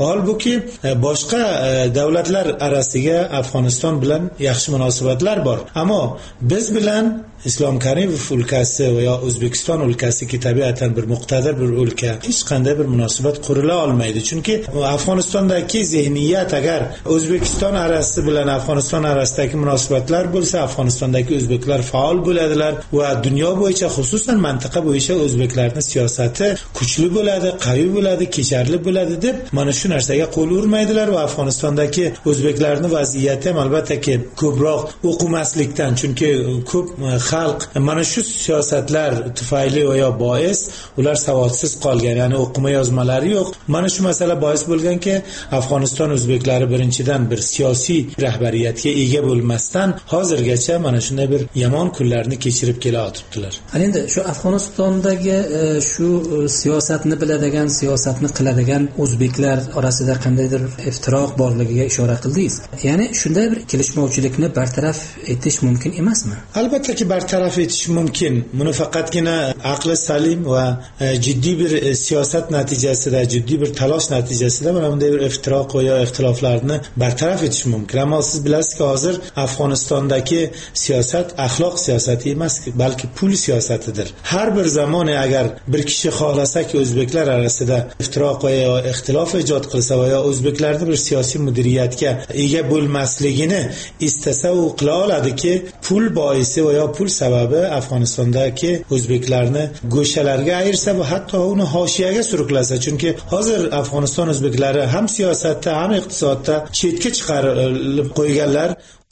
chunki boshqa davlatlar orasiga Afg'oniston bilan yaxshi munosabatlar bor, ammo biz bilan Islom Karimov o'lkasi va O'zbekiston o'lkasi ki tabiatan bir muqtadir bir o'lka hech qanday bir munosabat qurila olmaydi. Chunki Afg'onistondagi zihniyat agar O'zbekiston arasi bilan Afg'oniston arasidagi munosabatlar bo'lsa, Afg'onistondagi o'zbeklar faol bo'ladilar va dunyo bo'yicha, xususan mantiqa bo'yicha o'zbeklarning siyosati kuchli bo'ladi, qaviy bo'ladi, kecharli bo'ladi deb mana shu narsaga qo'l urmaydilar va Afg'onistondagi o'zbeklarning vaziyati ham albatta ko'proq o'qimaslikdan, chunki ko'p xalq mana shu siyosatlar tufayli va yo bois ular savodsiz qolgan, ya'ni o'qima yozmalari yo'q. Mana shu masala bois bo'lganki, Afg'oniston o'zbeklari birinchidan bir siyosiy rahbariyatga ega bo'lmasdan hozirgacha mana shunday bir yomon kunlarni kechirib kelayotibdilar. Endi shu Afg'onistondagi shu siyosatni biladigan, siyosatni qiladigan o'zbeklar orasida qandaydir iftiroq borligiga ishora qildingiz. Ya'ni shunday bir kelishmovchilikni bartaraf etish mumkin emasmi? Albatta ki bartaraf etish mumkin. Buni faqatgina aqli salim va jiddiy bir siyosat natijasida, jiddiy bir talosh natijasida mana bunday bir iftiroq va ixtiloflarni bartaraf etish mumkin. Ammo siz bilasizki, hozir Afg'onistondagi siyosat axloq siyosati emas, balki pul siyosatidir. Har bir zamon agar bir kishi xohlasaki o'zbeklar orasida iftiroq va ixtilof ijod qilsa va o'zbeklarni bir siyosiy mudiriyatga ega bo'lmasligini istasa u qila oladiki, pul boisi va pul sababi Afg'onistondagi o'zbeklarni go'shalarga ayirsa va hatto uni hoshiyaga suruklasa. Chunki hozir Afg'oniston o'zbeklari ham siyosatda ham iqtisodda chetga chiqarilib qo'yganlar.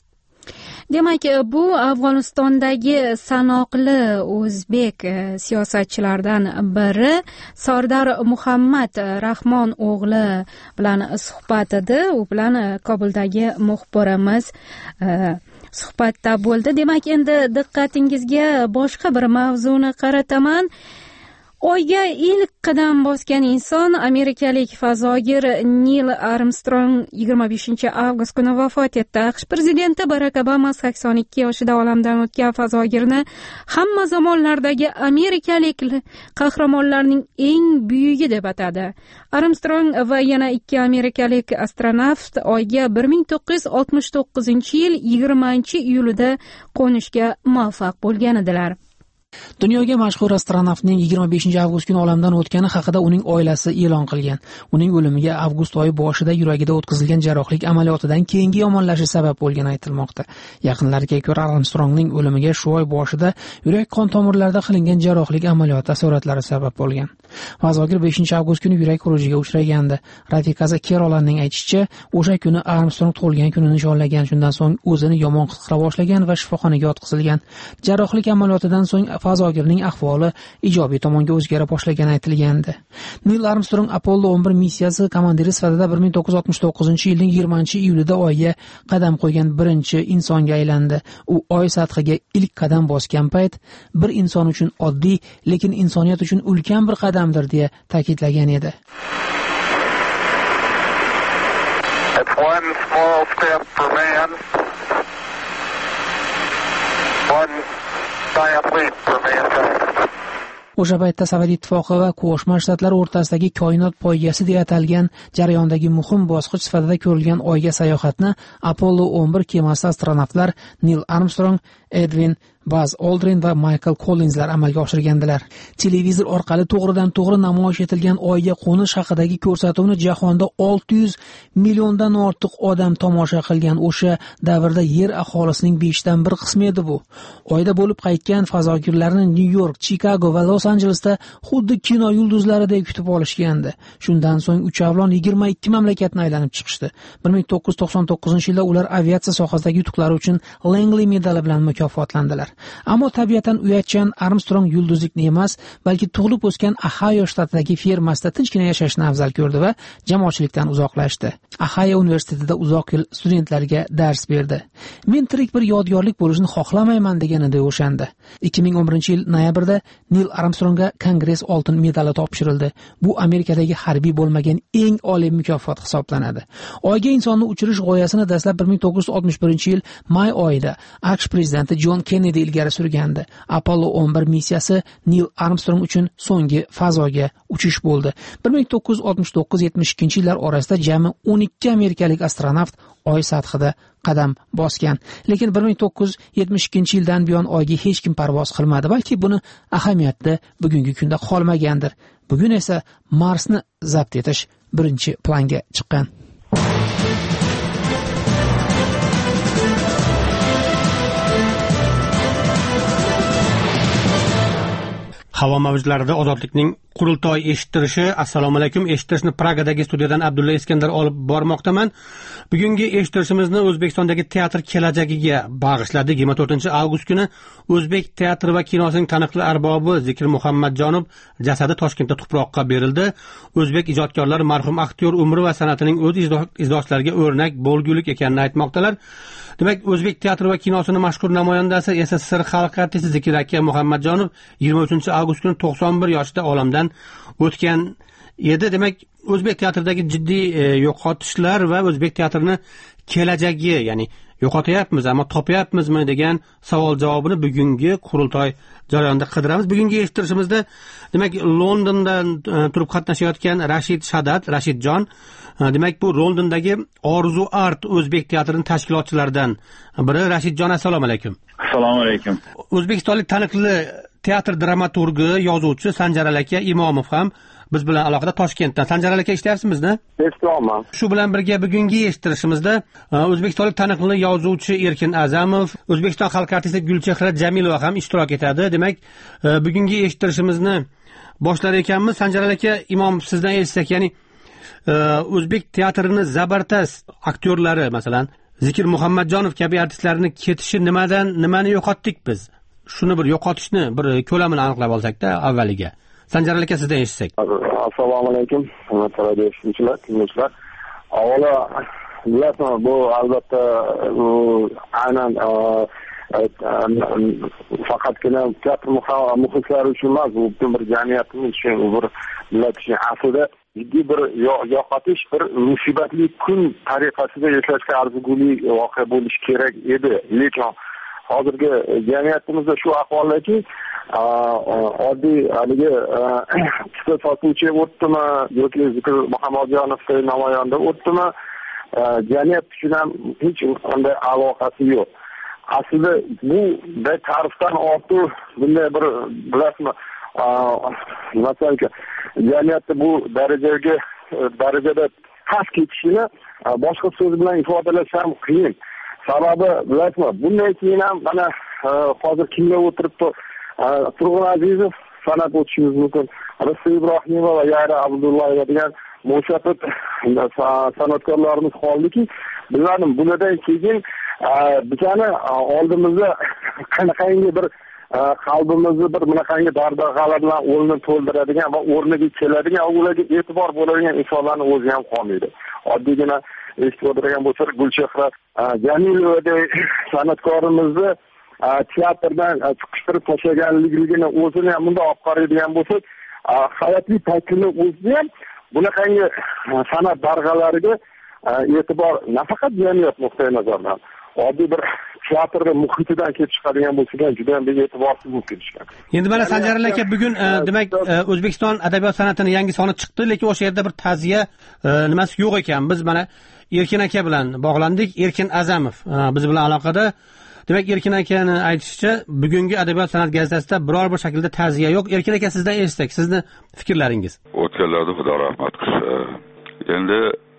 Demak, bu Afg'onistondagi sanoqli o'zbek siyosatchilardan biri Sardor Muhammad Rahmon o'g'li bilan suhbat edi. U bilan Kobuldagi muxbirimiz suhbatda bo'ldi. Demak, endi diqqatingizga boshqa bir mavzuni qarataman. Oyga ilk qadam bosgan inson amerikalik fazogir Nil Armstrong yigirma beshinchi avgust kuni vafot etdi. AQSh prezidenti Barak Obama sakson ikki yoshida olamdan o'tgan fazogirni hamma zamonlardagi amerikalik qahramonlarning eng buyugi deb atadi. Armstrong va yana ikki amerikalik astronavt Oyga bir ming to'qqiz yuz oltmish to'qqizinchi yil yigirmanchi iyulida qo'nishga muvaffaq bo'lgan edilar. Dunyoga mashhur astronavtning yigirma beshinchi avgust kuni olamdan o'tgani haqida uning oilasi e'lon qilgan. Uning o'limiga avgust oyi boshida yuragida o'tkazilgan jarrohlik amaliyotidan keyingi yomonlashish sabab bo'lgani aytilmoqda. Yaqinlariga ko'ra, Armstrongning o'limiga shu oy boshida yurak qon tomirlarida qilingan jarrohlik amaliyoti asoratlari sabab bo'lgan. Fazogir beshinchi avgust kuni yurak xurujiga uchragandi. Rafiqasi Kerolanning aytishicha, o'sha kuni Armstrong tug'ilgan kunini nishonlagan. Shundan so'ng o'zini yomon his qila boshlagan va shifoxonaga yotqizilgan. Jarrohlik amaliyotidan so'ng fazogirning ahvoli ijobiy tomonga o'zgara boshlagani aytilgandi. Neil Armstrong Apollo o'n bir missiyasi komandiri sifatida bir ming to'qqiz yuz oltmish to'qqizinchi yilning yigirmanchi iyulida Oyga qadam qo'ygan birinchi insonga aylandi. U Oy sathiga ilk qadam bosgan payt bir inson uchun oddiy, lekin insoniyat uchun ulkan bir qadamdir deya ta'kidlagan edi. It's one small step for man. One O'sha paytda Sovet ittifoqi va Qo'shma Shtatlar o'rtasidagi koinot poygasi deya atalgan jarayondagi muhim bosqich sifatida ko'rilgan Oyga sayohatni Apollo o'n bir kemasi astronavtlar Neil Armstrong, Edwin Buzz Aldrin va Michael Collinslar amalga oshirgandilar. Televizor orqali to'g'ridan to'g'ri namoyish etilgan Oyga qo'nish haqidagi ko'rsatuvni jahonda olti yuz milliondan ortiq odam tomosha qilgan. O'sha davrda yer aholisining beshdan bir qismi edi bu. Oyda bo'lib qaytgan fazogirlarni New-York, Chicago va Los-Anjelesda xuddi kino yulduzlaridek kutib olishgandi. Shundan so'ng uchavlon yigirma ikki mamlakatni aylanib chiqishdi. bir ming to'qqiz yuz to'qson to'qqizinchi yilda ular aviatsiya sohasidagi yutuqlari uchun Langley medali bilan mukofotlandilar. Ammo tabiatan uyatchan Armstrong yulduzlikni emas, balki tug'ilib o'sgan Ohio shtatidagi fermasida tinchgina yashashni afzal ko'rdi va jamoatchilikdan uzoqlashdi. Ohio universitetida uzoq yil studentlarga dars berdi. Men tirik bir yodgorlik bo'lishini xohlamayman degan edi o'shanda. ikki ming o'n birinchi yil noyabrda Neil Armstrongga Kongress oltin medali topshirildi. Bu Amerikadagi harbiy bo'lmagan eng oliy mukofot hisoblanadi. Oyga insonni uchirish g'oyasini dastlab bir ming to'qqiz yuz oltmish birinchi yil may oyida AQSh prezidenti John Kennedy ilgari surgandi. Apollo o'n bir missiyasi Neil Armstrong uchun so'nggi fazoga uchish bo'ldi. bir ming to'qqiz yuz oltmish to'qqiz yetmish ikkinchi yillar orasida jami o'n ikki amerikalik astronavt Oy sathida qadam bosgan. Lekin bir ming to'qqiz yuz yetmish ikkinchi yildan buyon Oyga hech kim parvoz qilmadi, balki buni ahamiyati bugungi kunda qolmagandir. Bugun esa Marsni zabt etish birinchi planga chiqqan. Havo mavjlarida ozodlikning qurultoy eshittirishi. Assalomu alaykum. Eshittirishni Pragadagi studiyadan Abdulla Iskandar olib bormoqdaman. Bugungi eshittirishimizni O'zbekistondagi teatr kelajagiga bag'ishladik. yigirma to'rtinchi avgust kuni O'zbek teatri va kinosining taniqli arbobi Zikir Muhammadjonov jasadi Toshkentda tuproqqa berildi. O'zbek ijodkorlari marhum aktyor umri va san'atining o'z izdoshlariga o'rnak bo'lgulik ekanini aytmoqdalar. Demak, O'zbek teatri va kinosining mashhur namoyandasi S S S R xalq artisti Zikir aka Muhammadjonov yigirma uchinchi avgust kuni to'qson bir yoshda olamdan o'tgan edi. Demak, O'zbek teatridagi jiddiy e, yo'qotishlar va O'zbek teatrini kelajagi, ya'ni yo'qotyapmiz, ammo topyapmizmi degan savol javobini bugungi qurultoy jarayonida qidiramiz. Bugungi eshittirishimizda demak Londondan e, turib qatnashayotgan Rashid Shadat, Rashidjon, e, demak bu Londondagi Orzu Art O'zbek teatrining tashkilotchilaridan biri. Rashidjon, assalomu alaykum. Assalomu alaykum. O'zbekistonlik taniqli teatr dramaturgi, yozuvchi Sanjar aka Imomov ham biz bilan aloqada Toshkentdan. Sanjar aka, eshityapsizmi? Eshityapman. Shu bilan birga bugungi eshittirishimizda o'zbekistonlik taniqli yozuvchi Erkin Azamov, O'zbekiston xalq artisti Gulchehra Jamilova ham ishtirok etadi. Demak, bugungi eshittirishimizni boshlar ekanmiz. Sanjar aka, Imom, sizdan eshitsak, ya'ni O'zbek teatrini zabardast aktyorlari, masalan, Zikir Muhammadjonov kabi artistlarning ketishi nimadan nimani yo'qotdik biz? Shuni bir yo'qotishni bir ko'lamini aniqlab olsak-da avvaliga. Sanjar aka, sizdan eshitsak. Assalomu alaykum. Hurmatli radio eshituvchilar, tinglovchilar. Avvalo, bilasizmi, bu albatta bu aynan faqatgina teatr muxlislari uchun emas, bu butun bir jamiyatimiz uchun, bir millat uchun aslida jiddiy bir yo'qotish, bir musibatli kun tariqasida yashashga arziguli voqea bo'lishi kerak edi. Lekin hozirgi jamiyatimizda shu ahvoldaki, oddiy haligi kitob sotuvchi o'tdimi yoki Zikr Muhammadjonovday namoyanda o'tdimi, jamiyat uchun ham hech qanday aloqasi yo'q. Aslida bu ta'rifdan ortiq bunday bir, bilasizmi, masalan, jamiyatda bu darajaga darajada past ketishini boshqa so'z bilan ifodalash ham qiyin. Sababi, bilasizmi, bundan keyin ham mana hozir kimga o'tiribdi, Turg'un Azizov san'at o'tishimiz mumkin, Rasul Ibrohimova va Yara Abdullayeva degan mo'safat san'atkorlarimiz qoldiki, bilmadim, bulardan keyin bizani oldimizda qanaqangi bir qalbimizni bir bunaqangi dardag'alar bilan o'rnini to'ldiradigan va o'rniga keladigan, ularga e'tibor bo'ladigan insonlarning o'zi ham qolmaydi. Oddiygina eshitib o'tirgan bo'lsak, Gulchehra Jamilovadek san'atkorimizni teatrdan chiqishtirib tashlaganligini o'zini ham bunda olib qaraydigan bo'lsak, hayotli paytini o'zida ham bunaqangi san'at darg'alariga e'tibor nafaqat jamiyat nuqtai nazaridan, oddiy bir teatrda muhitidan kelib chiqadigan bo'lsa ham juda ham e'tiborsiz bo'lib ketishgan. Endi mana Sanjar aka, bugun demak O'zbekiston adabiyot san'atining yangi soni chiqdi, lekin o'sha yerda bir ta'ziya nimasi yo'q ekan. Biz mana Erkin aka bilan bog'landik. Erkin Azamov biz bilan aloqada. Demak, Erkin akani aytishicha, bugungi adabiyot san'at gazetasida biror bir shaklda ta'ziya yo'q. Erkin aka, sizdan eshitsak, sizni fikrlaringiz. O'tganlarda Xudo rahmat qilsin. Endi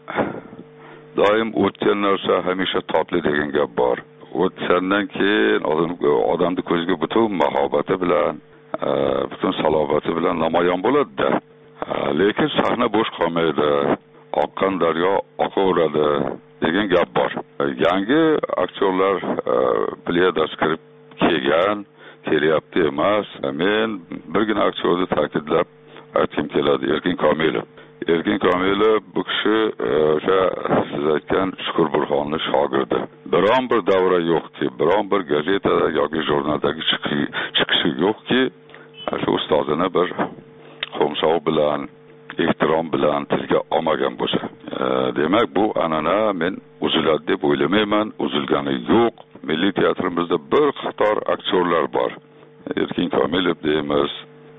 doim o'tgan narsa hamisha totli degan gap bor. O'tgandan keyin odamni ko'ziga butun mahobati bilan, butun salobati bilan namoyon bo'ladi-da. Lekin sahna bo'sh qolmaydi. Oqqan daryo oqaveradi degan gap bor. Yangi aktyorlar pleyadasi kirib kelgan, kelyapti emas. Men birgina aktyorni ta'kidlab aytkim keladi, Erkin Komilov. Erkin Komilov bu kishi o'sha siz aytgan Shukur Burxonning shogirdi. Biron bir davra yo'qki, biron bir gazetada yoki jurnaldagi chiqishi yo'qki, shu ustozini bir qo'mshov bilan, ehtirom bilan tilga olmagan bo'lsa. Demak, bu an'ana men uziladi deb o'ylamayman, uzilgani yo'q. milliy teatrimizda bir qator aktyorlar bor. Erkin Komilov deymiz,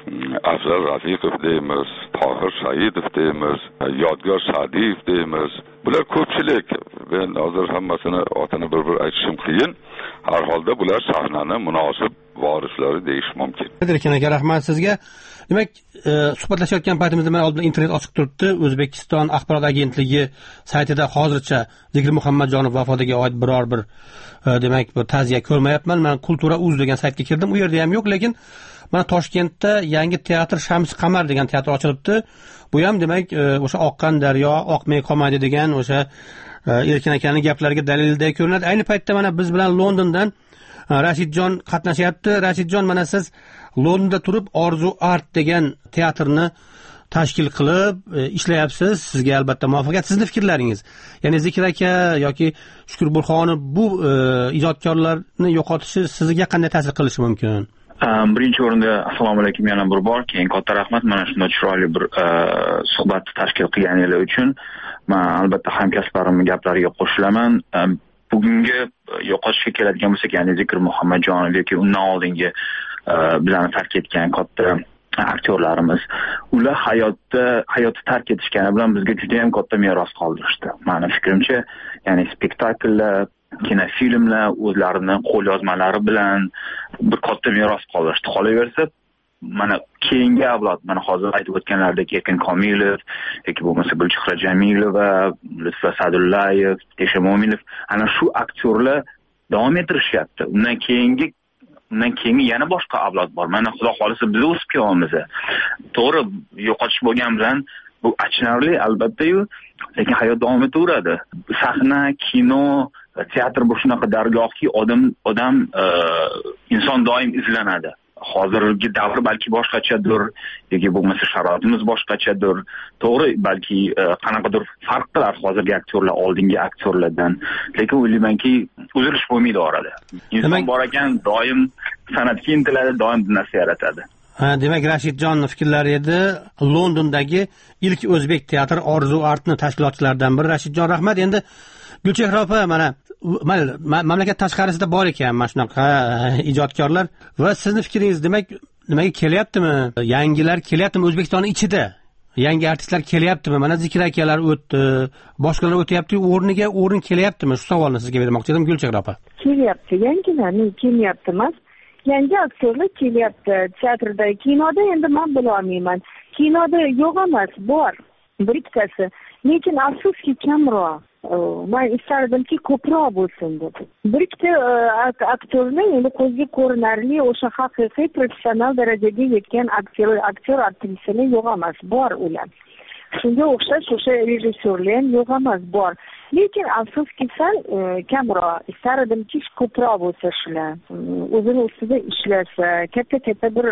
Afzal Rafiqov deymiz, Tohir Saidov deymiz, Yodgor Sa'diyev deymiz. Bular ko'pchilik. Men hozir hammasini otini bir-bir aytishim qiyin. Har holda bular sahnani munosib varislari deyish mumkin. Erkin aka, rahmat sizga. Demak, suhbatlashayotgan paytimizda men oldimda internet ochiq turibdi. O'zbekiston axborot agentligi saytida hozircha Zikir Muhammadjonov vafotiga oid biror bir demak bir ta'ziya ko'rmayapman. Men Kultura uz degan saytga kirdim. U yerda ham yo'q, lekin mana Toshkentda yangi teatr Shams Qamar degan teatr ochilibdi. Bu ham demak o'sha oqqan daryo oqmay qolmaydi degan o'sha Erkin akaning gaplariga dalilday ko'rinadi. Ayni paytda mana biz bilan Londondan Rashidjon qatnashyapti. Rashidjon, mana siz Londonda turib Orzu Art degan teatrni tashkil qilib ishlayapsiz. Sizga albatta muvaffaqiyat. Sizning fikrlaringiz, ya'ni Zikir aka yoki Shukur Burxonov bu ijodkorlarni yo'qotishi sizga qanday ta'sir qilishi mumkin? Birinchi o'rinda assalomu alaykum yana bir bor, keyin katta rahmat mana shunday chiroyli bir suhbat tashkil qilganingiz uchun. Men albatta hamkasblarimning gaplariga qo'shilaman. Bugungi yo'qotishga keladigan bo'lsak, ya'ni Zikir Muhammadjonov yoki undan oldingi bizlarni tark etgan katta aktyorlarimiz, ular hayotda hayotni tark etishgani bilan bizga juda ham katta meros qoldirishdi. Mening fikrimcha, ya'ni spektakllar, kinofilmlar o'zlarini qo'lyozmalari bilan bir katta meros qoldirishdi. Qolaversa, mana keyingi avlod, mana hozir aytib o'tganlaridek Erkin Komilov yoki bo'lmasa Gulchehra Jamilova, Lutfa Sa'dullayev, Tesha Mo'minov, ana shu aktyorlar davom ettirishyapti. Undan keyingi undan keyingi yana boshqa avlod bor. Mana xudo xolisa biz o'sib kelyapmiz. To'g'ri, yo'qotish bo'lgan bilan bu achinarli albatta-yu, lekin hayot davom etaveradi. Sahna, kino, teatr bu shunaqa dargohki, odam odam inson doim izlanadi. Hozirgi davr balki boshqachadir, yoki bo'lmasa sharoitimiz boshqachadir. To'g'ri, balki qanaqadir farq qilar hozirgi aktyorlar oldingi aktyorlardan. Lekin o'ylaymanki, o'zgarish bo'lmaydi orada. Inson bor ekan, doim san'atga intiladi, doim narsa yaratadi. Ha, demak Rashidjon fikrlari edi. Londondagi ilk o'zbek teatri Orzu Artni tashkilotchilaridan biri Rashidjon, rahmat. Endi Gulchehra opa, mana mamlakat tashqarisida bor ekan mana shunaqa ijodkorlar va sizning fikringiz, demak nimaga kelyaptimi? Yangilar kelyaptimi O'zbekistonning ichida? Yangi artistlar kelyaptimi? Mana Zikir akalar o'tdi, boshqalar o'tyapti, o'rniga o'rin kelyaptimi? Shu savolni sizga bermoqchi edim, Gulchehra opa. Kelyapti, yangilarning kelyapti emas. Yangi aktyorlar kelyapti. Teatrda, kinoda endi men bila olmayman. Kinoda yo'q emas, bor bir ikkitasi. Lekin afsuski kamroq. Men istardimki ko'proq bo'lsin deb. Bir ikkita aktyorlar endi ko'zga ko'rinarli o'sha haqiqiy professional darajaga yetgan aktyor, aktyor aktrisalar yo'q emas, bor ular. Shunga o'xshash o'sha rejissyorlar ham yo'q emas, bor. Lekin afsuski sal kamroq. Istardimki ko'proq bo'lsa shular. O'zini ustida ishlasa, katta-katta bir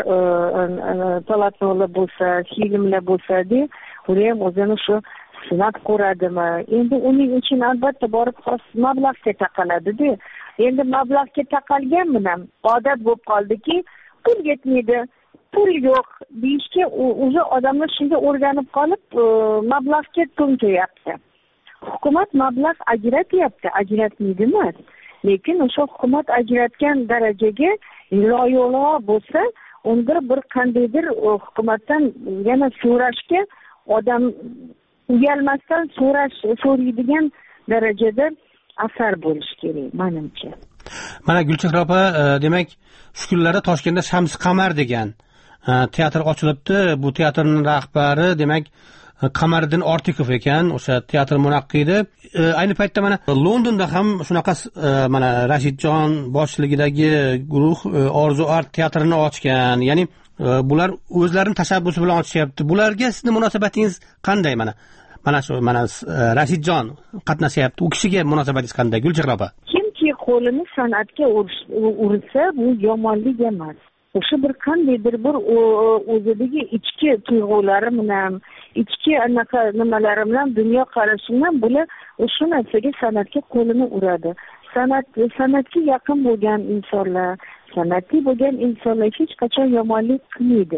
palatnolar bo'lsa, filmlar bo'lsa-da, ular ham o'zini shu sinab ko'radimi? Endi uning uchun albatta borib xos mablag'ga taqaladi-da. Endi mablag'ga taqalgan bilan odat bo'lib qoldiki, pul yetmaydi, pul yo'q deyishga o'zi odamlar shunga o'rganib qolib, mablag'ga to'nkayapti. Hukumat mablag' ajratyapti, ajratmaydi emas. Lekin o'sha hukumat ajratgan darajaga loyiqlar bo'lsa, unda bir qandaydir hukumatdan yana so'rashga odam uyalmasdan so'rash so'raydigan darajada asar bo'lish kerak menimcha. Mana Gulchehra opa, demak shu kunlarda Toshkentda Shams Qamar degan teatr ochilibdi. Bu teatrning rahbari demak Qamariddin Ortiqov ekan, o'sha teatr munaqqidi. Ayni paytda mana Londonda ham shunaqa mana Rashidjon boshchiligidagi guruh Orzu Art teatrini ochgan. Ya'ni bular o'zlarining tashabbusi bilan ochyapti. Bularga sizning munosabatingiz qanday? Mana mana shu mana Rashidjon qatnashyapti. U kishiga munosabatingiz qanday, Gulchehra opa? Kimki qo'lini san'atga ursa, bu yomonlik emas. O'sha bir qandaydir bir o'zidagi ichki tuyg'ulari bilan, ichki anaqa nimalari bilan, dunyo qarashi bilan bular o'sha narsaga san'atga qo'lini uradi. San'at san'atga yaqin bo'lgan insonlar, san'atli bo'lgan insonlar hech qachon yomonlik qilmaydi.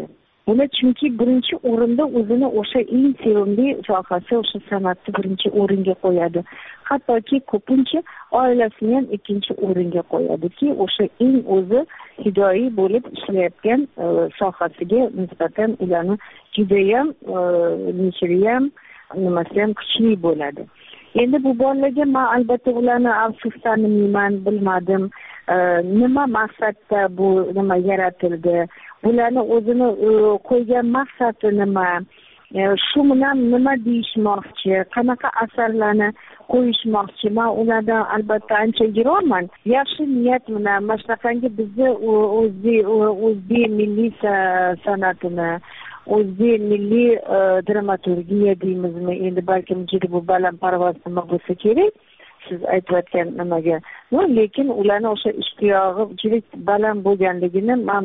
Buni chunki birinchi o'rinda o'zini o'sha eng sevimli sohasi o'sha san'atni birinchi o'ringa qo'yadi. Hattoki ko'pincha oilasini ham ikkinchi o'ringa qo'yadiki, o'sha eng o'zi fidoyi bo'lib ishlayotgan sohasiga nisbatan ularni judayam nechiri ham nimasi ham kuchli bo'ladi. Endi bu bolalarga men albatta ularni afsuslanmayman, bilmadim. Nima maqsadda bu nima yaratildi? Bularni o'zini qo'ygan maqsadi nima? Shu bilan nima deyishmoqchi? Qanaqa asarlarni qo'yishmoqchi? Men ulardan albatta ancha yiroqman. Yaxshi niyat bilan mana shunaqangi bizni o'zbek milliy san'atini, o'zbek milliy dramaturgiya deymizmi? Endi balkim juda bu balandparvoz nima bo'lsa kerak. Siz aytayotgan nimaga. No, lekin ularning o'sha ishtiyoqi juda baland bo'lganligini men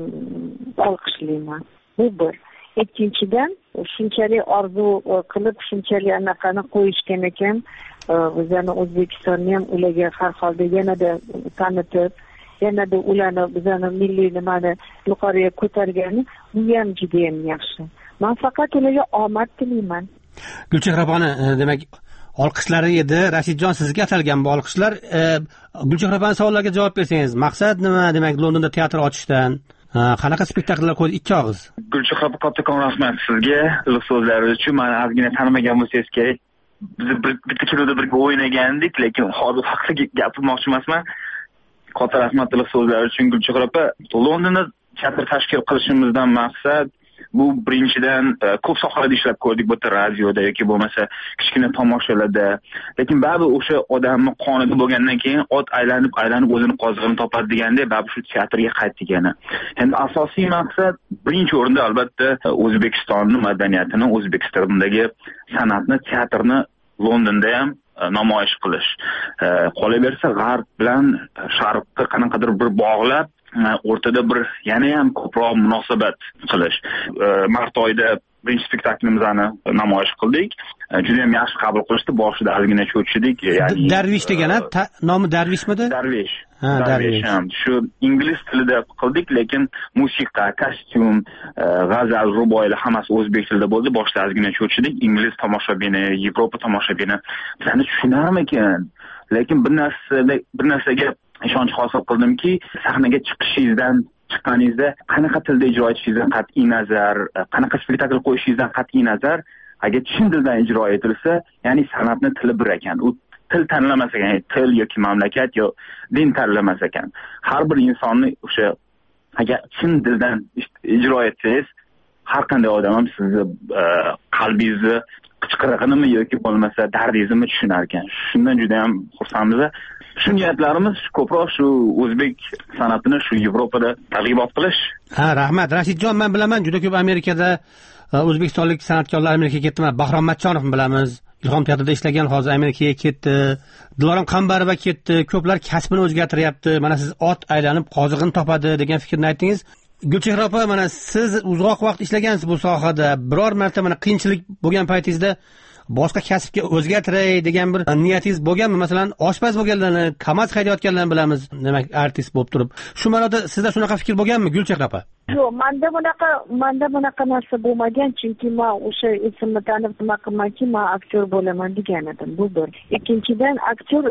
olqishlayman. Bu bir. Ikkinchidan, shunchalik orzu qilib, shunchalik anaqani qo'yishgan ekan, bizlarning O'zbekistonni ham ularga har holda yanada tanitib, yanada ularni bizlarning milliy nimani yuqoriga ko'targani, bu ham juda ham yaxshi. Men faqat ularga omad tilayman. Gulchehra opani, demak, olqishlari edi. Rashidjon, sizga atalgan bu olqishlar. Gulchehra opaning savollariga javob bersangiz, maqsad nima? Demak, Londonda teatr ochishdan qanaqa spektakllar qo'ydi? Ikki og'iz. Gulchehra opa, kattakon rahmat sizga iliq so'zlaringiz uchun. Men ozgina tanimagan bo'lsangiz kerak. Biz bitta kinoda birga o'ynagandik, lekin hozir haqida gapirmoqchi emasman. Katta rahmat iliq so'zlar uchun Gulchehra opa. Londonda teatr tashkil qilishimizdan maqsad bu birinchidan ko'p sohalarda ishlab ko'rdik, bu radioda yoki bo'lmasa kichkina tomoshalarda. Lekin baribir o'sha odamning qonida bo'lgandan keyin ot aylanib aylanib o'zini qozig'ini topadi deganda baribir shu teatrga qaytdigani. Endi asosiy maqsad birinchi o'rinda albatta O'zbekistonning madaniyatini, O'zbekistondagi san'atni, teatrni Londonda ham namoyish qilish. Qolaversa g'arb bilan sharqni qanaqadir bir bog'lab, o'rtada bir yana ham ko'proq munosabat qilish. Mart oyida birinchi spektaklimizni namoyish qildik. Juda ham yaxshi qabul qilishdi. Boshida ozgina cho'chidik. Ya'ni Darvish degani, nomi Darvishmidi? Darvish. Ha, Darvish. Shu ingliz tilida qildik, lekin musiqa, kostyum, g'azal, ruboiylar hammasi o'zbek tilida bo'ldi. Boshida ozgina cho'chidik. Ingliz tomoshabini, Yevropa tomoshabini bizani tushunarmikan? Lekin bir narsa bir narsaga ishonch hosil qildimki, sahnaga chiqishingizdan, chiqqaningizda qanaqa tilda ijro etishingizdan qat'iy nazar, qanaqa spektakl qo'yishingizdan qat'iy nazar, agar chin dildan ijro etilsa, ya'ni san'atni tili bir ekan. U til tanlamas ekan, ya'ni til yoki mamlakat yo din tanlamas ekan. Har bir insonni o'sha agar chin dildan ijro etsangiz, har qanday odam ham sizni qalbingizni qichqirig'ini yoki bo'lmasa dardingizni tushunar ekan. Shundan juda ham xursandmiz. Shu niyatlarimiz ko'proq shu o'zbek san'atini shu Yevropada targ'ibot qilish. Ha, rahmat. Rashidjon, men bilaman, juda ko'p Amerikada o'zbekistonlik san'atkorlar Amerikaga ketdi. Bahrom Matchonovni bilamiz. Ilhom teatrida ishlagan, hozir Amerikaga ketdi. Dilorom Qambarova ketdi. Ko'plar kasbini o'zgartiryapti. Mana siz ot aylanib qozig'ini topadi degan fikrni aytdingiz. Gulchehra opa, mana siz uzoq vaqt ishlagansiz bu sohada. Biror marta mana qiyinchilik bo'lgan paytingizda boshqa kasbga o'zgartiray degan bir niyatingiz bo'lganmi? Masalan, oshpaz bo'lganlarni, KAMAZ haydayotganlarni bilamiz, demak, artist bo'lib turib. Shu ma'noda sizda shunaqa fikr bo'lganmi, Gulchehra opa? Yo'q, menda bunaqa, menda bunaqa narsa bo'lmagan, chunki men o'sha ismni tanib nima qilmanki, men aktyor bo'laman degan edim. Bu bir. Ikkinchidan, aktyor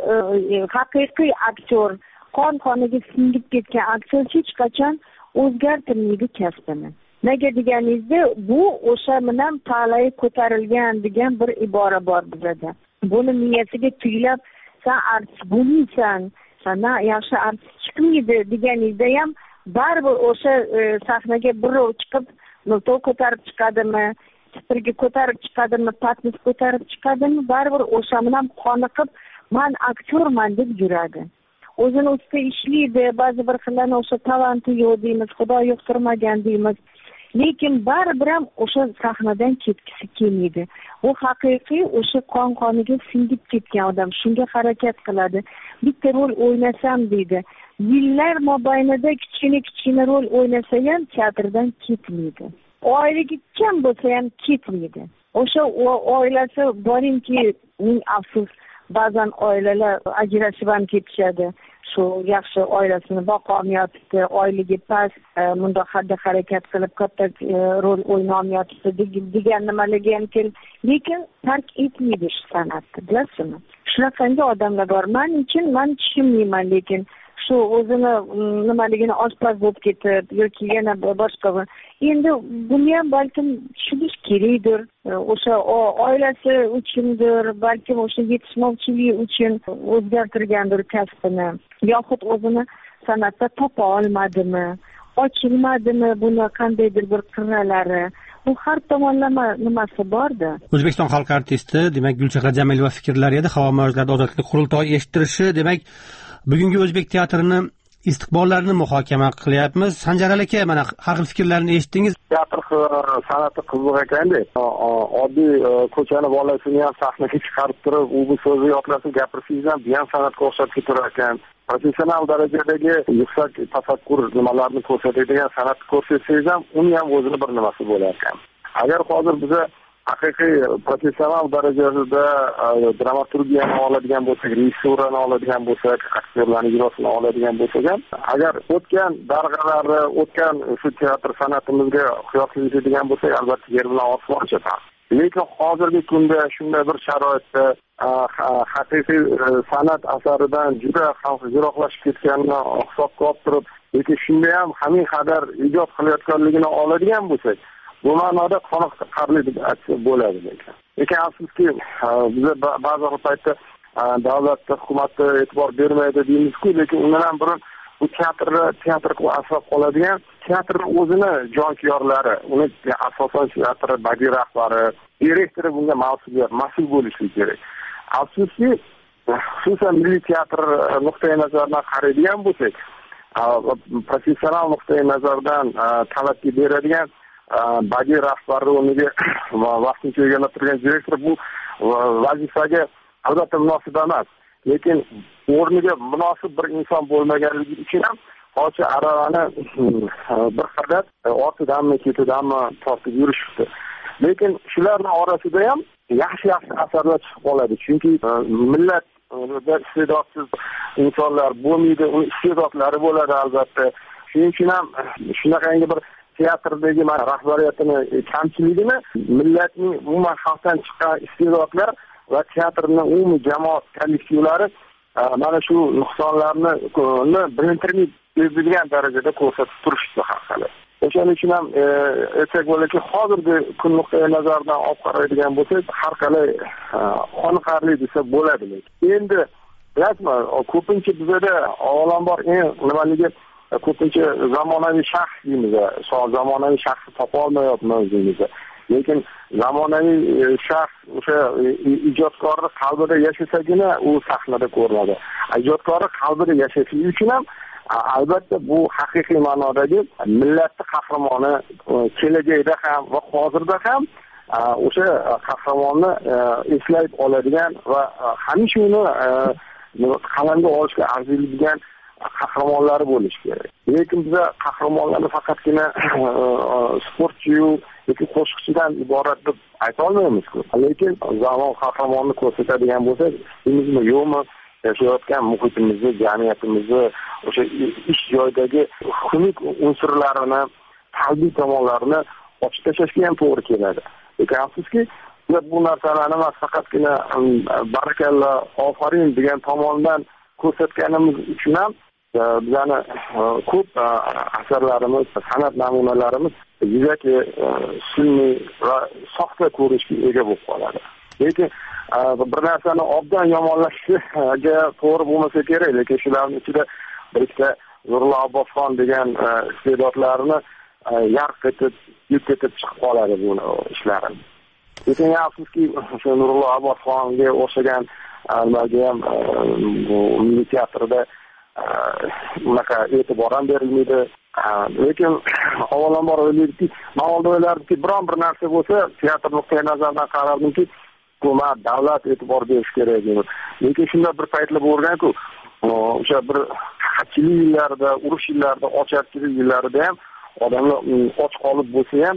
haqiqiy aktyor, qon qoniga singib ketgan aktyor hech qachon o'zgartirmaydi kasbini. Nega deganingizda, bu o'sha bilan ta'lay ko'tarilgan degan bir ibora bor bizda. Buni miyasiga tuylab, sen artist bo'lmaysan, sana yaxshi artist chiqmaydi deganingizda ham baribir o'sha sahnaga birov chiqib, miltov ko'tarib chiqadimi, tipirga ko'tarib chiqadimi, patnis ko'tarib chiqadimi, baribir o'sha bilan qoniqib, men aktyorman deb yuradi. O'zini ustida ishlaydi, ba'zi bir xillarni o'sha talanti yo'q deymiz, Xudo yo'qtirmagan deymiz. Lekin baribir ham o'sha sahnadan ketgisi kelmaydi. U haqiqiy o'sha qon qoniga singib ketgan odam, shunga harakat qiladi. Bitta rol o'ynasam deydi. Yillar mobaynida kichkina-kichkina rol o'ynasa ham teatrdan ketmaydi. Oilaga kam bo'lsa ham ketmaydi. O'sha oilasi boringki, uning afsus, ba'zan oilalar ajrashib ham ketishadi. shu yaxshi oilasini boqa olmayotibdi, oyligi past, bundoq xatti harakat qilib katta rol o'ynay olmayotibdi degan nimalarga ham kel, lekin tark etmaydi shu san'atni, bilasizmi? Shunaqangi odamlar bor. Men uchun men tushunmayman, lekin shu o'zini nimaligini oshpaz bo'lib ketib yoki yana boshqa. Endi buni ham balkim tushunish kerakdir. O'sha oilasi uchundir, balkim o'sha yetishmovchilik uchun o'zgartirgandir kasbini. Yoxud o'zini san'atda topa olmadimi, ochilmadimi buni qandaydir bir qirralari. Bu har tomonlama nimasi borda. O'zbekiston xalq artisti, demak Gulchehra Jamilova fikrlari edi, havo mavjlarida ozodlik qurultoyi eshittirishi, demak bugungi o'zbek teatrini istiqbollarini muhokama qilyapmiz. Sanjar aka, mana har xil fikrlarni eshitdingiz. Teatr san'ati qiziq ekanda, oddiy ko'chani bolasini ham sahnaga chiqarib turib, u bu so'zni yodlatib gapirsangiz ham bu ham san'atga o'xshab ketar ekan. Professional darajadagi yuksak tafakkur nimalarni ko'rsatadigan san'atni ko'rsatsangiz ham uni ham o'zini bir nimasi bo'lar ekan. Agar hozir biza haqiqiy professional darajada dramaturgiyani oladigan bo'lsak, rejissyorani oladigan bo'lsak, aktyorlarning ijrosini oladigan bo'lsak ham, agar o'tgan darg'alari, o'tgan shu teatr san'atimizga qiyoslaydigan bo'lsak, albatta yer bilan osmon chapadi. Lekin hozirgi kunda shunday bir sharoitda haqiqiy san'at asaridan juda yiroqlashib ketganini hisobga olib turib, lekin shunda ham hamma qadar ijod qilayotganligini oladigan bo'lsak, bu ma'noda qoniqarli deb aytsa bo'ladi. Lekin lekin afsuski biza ba'zi paytda davlat hukumati e'tibor bermaydi deymiz-ku, lekin undan ham burun bu teatrni teatr qilib asrab qoladigan teatrning o'zini jonkuyarlari, uni asosan teatr badiiy rahbari, direktori bunga mas'uliyat mas'ul bo'lishi kerak. Afsuski, xususan milliy teatr nuqtai nazaridan qaraydigan bo'lsak, professional nuqtai nazardan talabga beradigan badiiy rahbar o'rniga vaqtincha egallab turgan direktor bu vazifaga albatta munosib emas. Lekin o'rniga munosib bir inson bo'lmaganligi uchun ham hozir aravani bir qadar ortidanmi ketidanmi tortib yurishibdi. Lekin shularning orasida ham yaxshi-yaxshi asarlar chiqib qoladi. Chunki millat iste'dodsiz insonlar bo'lmaydi, uning iste'dodlari bo'ladi albatta. Shuning uchun ham shunaqangi bir teatrdagi rahbariyatini kamchiligini, millatning umuman xalqdan chiqqan iste'dodlar va teatrning umumiy jamoat kollektivlari mana shu nuqsonlarni bilintirmay bezdigan darajada ko'rsatib turishdi haqida. O'shaning uchun ham aytsak bo'ladiki, hozirgi kun nuqtai nazaridan olib qaraydigan bo'lsak, har qalay qoniqarli desa bo'ladi. Endi bilasizmi, ko'pincha bizda avvalambor eng nimaligi ko'pincha zamonaviy shaxs deymiz, zamonaviy shaxsni topa olmayapmiz deymiz. Lekin zamonaviy shaxs o'sha ijodkorning qalbida yashasagina u sahnada ko'rinadi. Ijodkorning qalbida yashashi uchun ham albatta bu haqiqiy ma'nodagi millatning qahramoni kelajakda ham va hozirda ham o'sha qahramonni eslayib oladigan va hamisha uni qalamga olishga arziydigan qahramonlari bo'lishi kerak. Lekin biz qahramonlarni faqatgina sportchi yoki qo'shiqchidan iborat deb ayta olmaymiz-ku. Lekin zamon qahramonni ko'rsatadigan bo'lsak, bizmi yo'qmi, yashayotgan muhitimizni, jamiyatimizni, o'sha ish joyidagi xunuk unsurlarini, salbiy tomonlarini ochib tashlashga ham to'g'ri keladi. Lekin afsuski, bu narsalarni emas, faqatgina barakalla, ofarin degan tomondan ko'rsatganimiz uchun ham bizani ko'p asarlarimiz, san'at namunalarimiz yuzaki sun'iy va soxta ko'rinishga ega bo'lib qoladi. Lekin bir narsani obdan yomonlashga to'g'ri bo'lmasa kerak, lekin shularning ichida bir ikkita Nurullo Abbosxon degan iste'dodlarni yarq etib, yut etib chiqib qoladi bu ishlari. Lekin afsuski, o'sha Nurullo Abbosxonga o'xshagan nimaga ham milliy teatrda unaqa e'tibor ham berilmaydi. Lekin avvalambor o'ylaydiki, men oldin o'ylardimki, biron bir narsa bo'lsa, teatr nuqtai nazaridan qarardimki, hukumat, davlat e'tibor berish kerak edi. Lekin shunda bir paytlar bo'lgan-ku, o'sha bir qahatchilik yillarida, urush yillarida, ocharchilik yillarida ham odamlar och qolib bo'lsa ham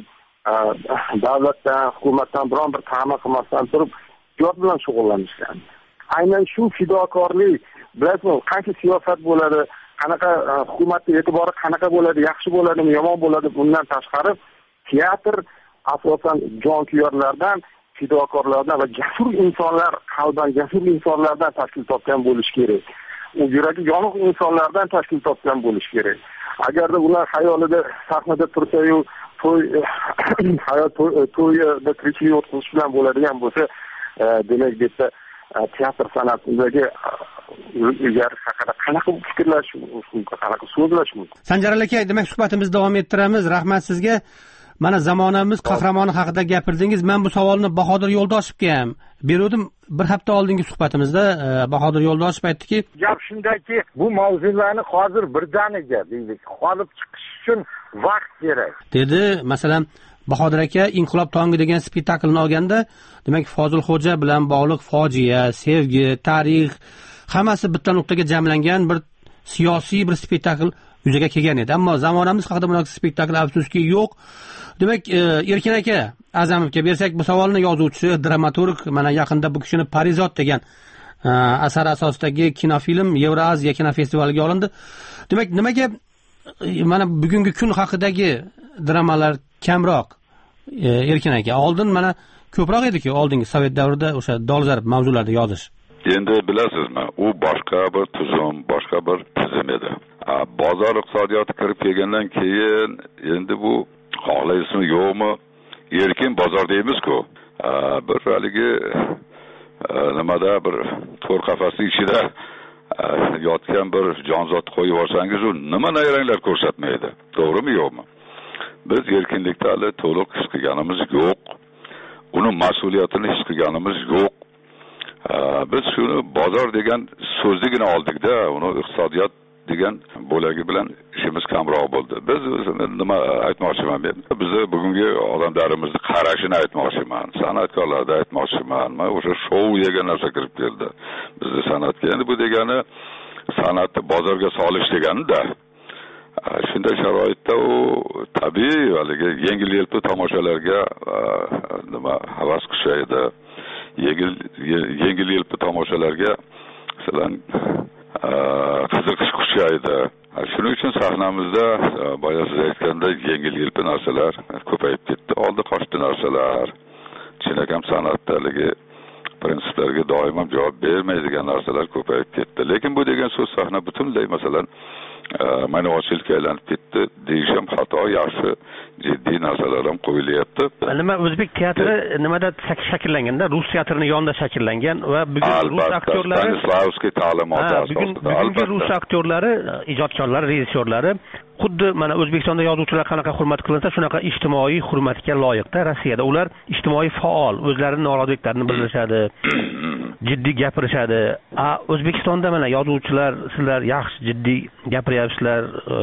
davlatdan, hukumatdan biron bir ta'min qilmasdan turib, ijod bilan shug'ullanishgan. Aynan shu fidokorlik bilasizmi qancha siyosat bo'ladi, qanaqa hukumatning e'tibori qanaqa bo'ladi, yaxshi bo'ladimi, yomon bo'ladi. Bundan tashqari teatr asosan jonkuyarlardan, fidokorlardan va jasur insonlar, qalban jasur insonlardan tashkil topgan bo'lishi kerak. U yuragi yoniq insonlardan tashkil topgan bo'lishi kerak. Agarda ular xayolida sahnada tursa-yu, to'y hayot to'yda tiriklik o'tkazish bilan bo'ladigan bo'lsa, demak bu yerda teatr san'atidagi ilgari haqida qanaqa fikrlash mumkin, qanaqa so'zlash mumkin? Sanjar aka, demak suhbatimizni davom ettiramiz. Rahmat sizga. Mana zamonamiz qahramoni haqida gapirdingiz. Men bu savolni Bahodir Yo'ldoshevga ham berdim. Bir hafta oldingi suhbatimizda Bahodir Yo'ldoshev aytdiki, gap shundaki, bu mavzularni hozir birdaniga deylik, olib chiqish uchun vaqt kerak. Dedi, masalan, Bahodir aka Inqilob tongi degan spektaklni olganda, demak Fozilxo'ja bilan bog'liq fojia, sevgi, tarix hammasi bitta nuqtaga jamlangan bir siyosiy bir spektakl yuzaga kelgan edi. Ammo zamonamiz haqida bunaqa spektakl afsuski yo'q. Demak, Erkin aka Azamovga bersak, bu savolni yozuvchi, dramaturg, mana yaqinda bu kishini Parizod degan asar asosidagi kinofilm Yevroaziya kinofestivaliga olindi. Demak, nimaga mana bugungi kun haqidagi dramalar kamroq? Erkin aka, oldin mana ko'proq edi-ku, oldingi Sovet davrida o'sha dolzarb mavzularda yozish. Endi bilasizmi, u boshqa bir tuzum, boshqa bir tizim edi. Bozor iqtisodiyoti kirib kelgandan keyin endi bu xohlaysizmi yo'qmi, erkin bozor deymiz-ku. Bir haligi nimada bir to'r qafasning ichida yotgan bir jonzot qo'yib olsangiz, u nima nayranglar ko'rsatmaydi. To'g'rimi yo'qmi? Biz erkinlikda hali to'liq his qilganimiz yo'q. Uning mas'uliyatini his qilganimiz yo'q. Biz shuni bozor degan so'zligini oldikda, uni iqtisodiyot degan bo'lagi bilan ishimiz kamroq bo'ldi. Biz nima aytmoqchiman men? Bizni bugungi odamlarimizni qarashini aytmoqchiman, san'atkorlarni aytmoqchiman. Men o'sha shou degan narsa kirib keldi bizni san'atga. Endi bu degani san'atni bozorga solish degani-da. Shunday sharoitda u tabiiy haligi yengil-yelpi tomoshalarga nima havas qilishadi. Yengil yengil-yelpi tomoshalarga masalan qiziqish kuchaydi. Shuning uchun sahnamizda boya siz aytganda yengil-yelpi narsalar ko'payib ketdi. Oldi qochdi narsalar, chinakam san'atdagi prinsiplarga doim ham javob bermaydigan narsalar ko'payib ketdi. Lekin bu degan so'z sahna butunlay masalan ma'novochilikka aylanib ketdi deyishim xato. Yaxshi jiddiy narsalar ham qo'yilyapti. Nima o'zbek teatri nimada shakllanganda, rus teatrining yonida shakllangan va bugun rus aktyorlari Stanislavskiy ta'limoti asosida. Bugun rus aktyorlari, ijodkorlari, rejissyorlari xuddi mana O'zbekistonda yozuvchilar qanaqa hurmat qilinsa, shunaqa ijtimoiy hurmatga loyiqda. Rossiyada ular ijtimoiy faol, o'zlarining noroziliklarini bildirishadi, jiddiy gapirishadi. A O'zbekistonda mana yozuvchilar, sizlar yaxshi jiddiy gapiryapsizlar,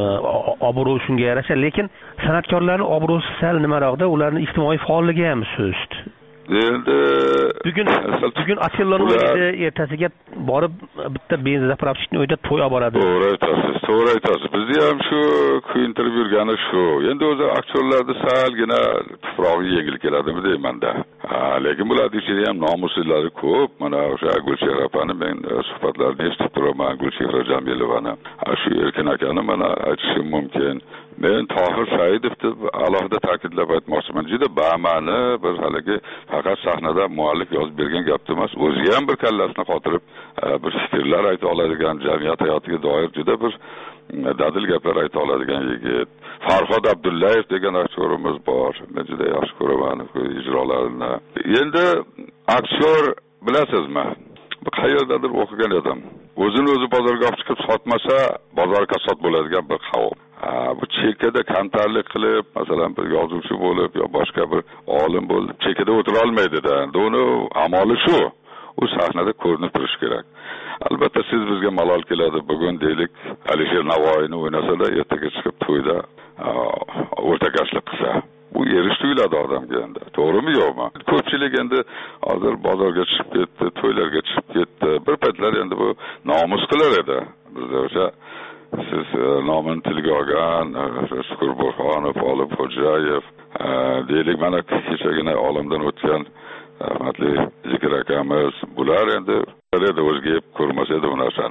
obro' shunga yarasha, lekin san'atkorlarning obro'si sal nimaroqda, ularning ijtimoiy faolligi ham sust. Endi bugun bugun Atillani o'yida ertasiga borib bitta benzozapravchnikni o'yida to'y olib boradi. To'g'ri aytasiz, to'g'ri aytasiz. Bizda ham shu kuyintirib yurgani shu. Endi o'zi aktyorlarda salgina tuprog'i yengil keladimi deymanda. Lekin bularning ichida ham nomuslilari ko'p. Mana o'sha Gulchehra opani men suhbatlarini eshitib turaman, Gulchehra Jamilovani. Shu Erkin akani mana aytishim mumkin. Men Tohir Saidovni alohida ta'kidlab aytmoqchiman. Juda bama'ni bir haligi faqat sahnada muallif yozib bergan gapda emas, o'zi ham bir kallasini qotirib bir fikrlar ayta oladigan, jamiyat hayotiga doir juda bir dadil gaplar ayta oladigan yigit. Farhod Abdullayev degan aktyorimiz bor. Men juda yaxshi ko'raman ijrolarini. Endi aktyor bilasizmi? Qayerdadir o'qigan edim. O'zini o'zi bozorga olib chiqib sotmasa, bozor kasod bo'ladigan bir qavm. Bu chekkada kamtarlik qilib, masalan bir yozuvchi bo'lib yo boshqa bir olim bo'lib, chekkada o'tira olmaydi-da. Uni amali shu. U sahnada ko'rinib turish kerak. Albatta siz bizga malol keladi. Bugun deylik Alisher Navoiyni o'ynasada, ertaga chiqib to'yda o'rtakashlik qilsa, bu erish tuyuladi odamga endi. To'g'rimi yo'qmi? Ko'pchilik endi hozir bozorga chiqib ketdi, to'ylarga chiqib ketdi. Bir paytlar endi bu nomus qilar edi. Bizda o'sha siz nomini tilga olgan Shukur Burxonov, Olib Xo'jayev, deylik mana kechagina olamdan o'tgan rahmatli Zikr akamiz, bular endi o'zga ko'rmas edi bu narsani.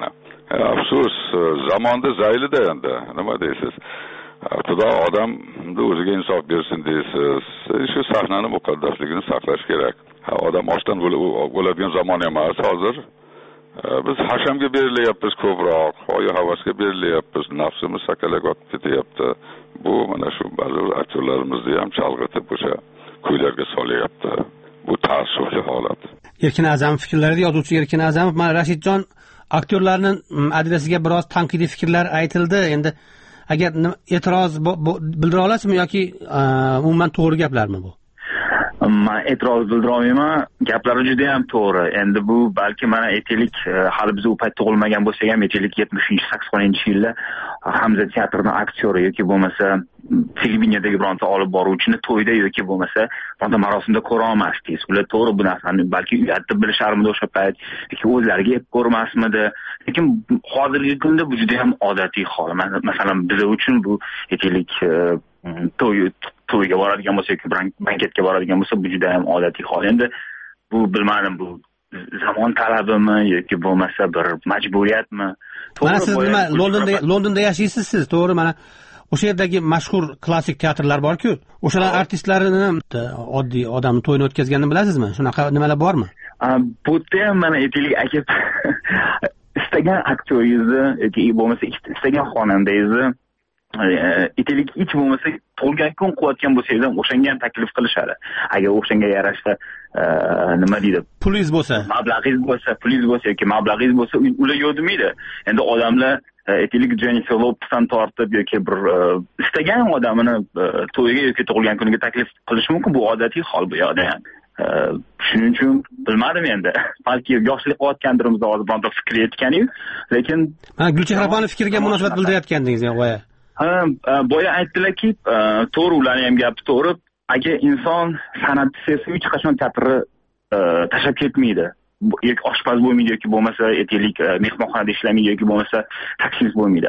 Afsus, zamonda zaylida endi. Nima deysiz? Xudo odamni o'ziga insof bersin deysiz. Shu sahnani muqaddasligini saqlash kerak. Odam ochdan o'ladigan zamon emas hozir. Biz hashamga berilyapmiz ko'proq, hoyu havasga berilyapmiz, nafsimiz sakalak otib ketyapti. Bu mana shu ba'zi aktyorlarimizni ham chalg'itib o'sha kuylarga solyapti. Bu ta'assufli holat. Erkin A'zamov fikrlarida yozuvchi Erkin A'zamov, mana Rashidjon aktyorlarning adresiga biroz tanqidiy fikrlar aytildi. Endi agar e'tiroz bildira olasizmi yoki umuman to'g'ri gaplarmi bu? Men e'tiroz bildira olmayman. Gaplari juda ham to'g'ri. Endi bu balki mana aytaylik, hali biz u payt tug'ilmagan bo'lsak ham aytaylik yetmishinchi saksoninchi yilda Hamza teatrining aktyori yoki bo'lmasa televideniyadagi bironta olib boruvchini to'yda yoki bo'lmasa bironta marosimda ko'ra olmasdingiz. Ular to'g'ri bu narsani balki uyatda bilisharmidi o'sha payt yoki o'zlariga ep ko'rmasmidi. Lekin hozirgi kunda bu juda ham odatiy hol. Masalan, biz uchun bu aytaylik to'y to'yga boradigan bo'lsa yoki banketga boradigan bo'lsa bu juda ham odatiy hol. Endi bu bilmadim, bu zamon talabimi yoki bo'lmasa bir majburiyatmi? Mana siz nima Londonda Londonda yashaysiz siz, to'g'ri? Mana o'sha yerdagi mashhur klassik teatrlar bor-ku, o'shalar artistlarini oddiy odamni to'yini o'tkazganini bilasizmi? Shunaqa nimalar bormi? Bu yerda ham mana aytaylik aka istagan aktyoringizni yoki bo'lmasa istagan xonandangizni aytaylik hech bo'lmasa tug'ilgan kun qilayotgan bo'lsangiz ham o'shanga ham taklif qilishadi. Agar o'shanga yarasha nima deydi? Pulingiz bo'lsa, mablag'ingiz bo'lsa, pulingiz bo'lsa yoki mablag'ingiz bo'lsa, ular yo'dmaydi. Endi odamlar aytaylik Jennifer Lopesdan tortib yoki bir istagan odamini to'yiga yoki tug'ilgan kuniga taklif qilish mumkin. Bu odatiy hol bu yoqda ham. Shuning uchun bilmadim endi. Balki yoshlik qilayotgandirimiz hozir bironta fikr aytgan-yu, lekin mana Gulchehra opani fikriga munosabat bildirayotgandingiz yo'q-ya. Ha, boya aytdilar-ki, to'g'ri, ularning ham gapi to'g'ri. Agar inson san'atni sevsa, hech qachon teatrni tashlab ketmaydi. Yoki oshpaz bo'lmaydi yoki bo'lmasa aytaylik mehmonxonada ishlamaydi yoki bo'lmasa taksist bo'lmaydi.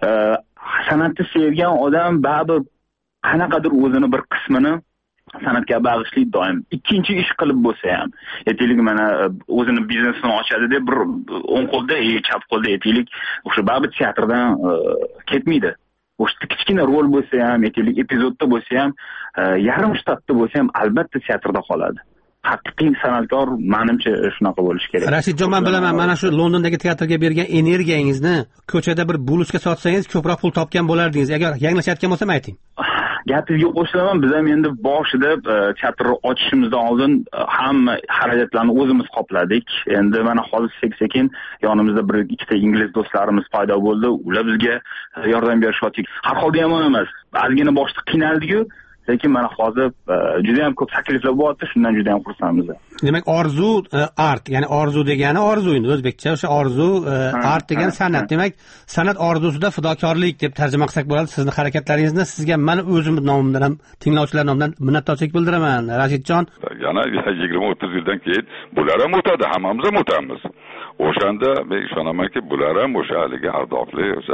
San'atni sevgan odam baribir qanaqadir o'zini bir qismini san'atga bag'ishlaydi doim. Ikkinchi ish qilib bo'lsa ham, aytaylik mana o'zini biznesini ochadi deb bir o'ng qo'lda, chap qo'lda aytaylik, o'sha baribir teatrdan ketmaydi. O'sha kichkina rol bo'lsa ham, aytaylik epizodda bo'lsa ham, yarim shtatda bo'lsa ham albatta teatrda qoladi. Haqiqiy san'atkor menimcha shunaqa bo'lishi kerak. Rashidjon, men bilaman, mana shu Londondagi teatrga bergan energiyangizni ko'chada bir bulutga sotsangiz ko'proq pul topgan bo'lardingiz. Agar yanglishayotgan bo'lsam ayting. Gapingizga qo'shilaman. Biz ham endi boshida teatrni ochishimizdan oldin hamma xarajatlarni o'zimiz qopladik. Endi mana hozir sekin-sekin yonimizda bir ikkita ingliz do'stlarimiz paydo bo'ldi. Ular bizga yordam berishyapti. Har holda yomon emas. Ozgina boshda qiynaldik-ku, lekin mana hozir juda ham ko'p takliflar bo'lyapti. Shundan juda ham xursandmiz. Demak, orzu art, ya'ni orzu degani orzu endi o'zbekcha o'sha orzu art degani san'at. Demak, san'at orzusida fidokorlik deb tarjima qilsak bo'ladi. Sizning harakatlaringizni sizga men o'zim nomimdan ham tinglovchilar nomidan minnatdorchilik bildiraman, Rashidjon. Yana yigirma o'ttiz yildan keyin bular ham o'tadi, hammamiz ham o'tamiz. O'shanda men ishonamanki, bular ham o'sha haligi ardofli o'sha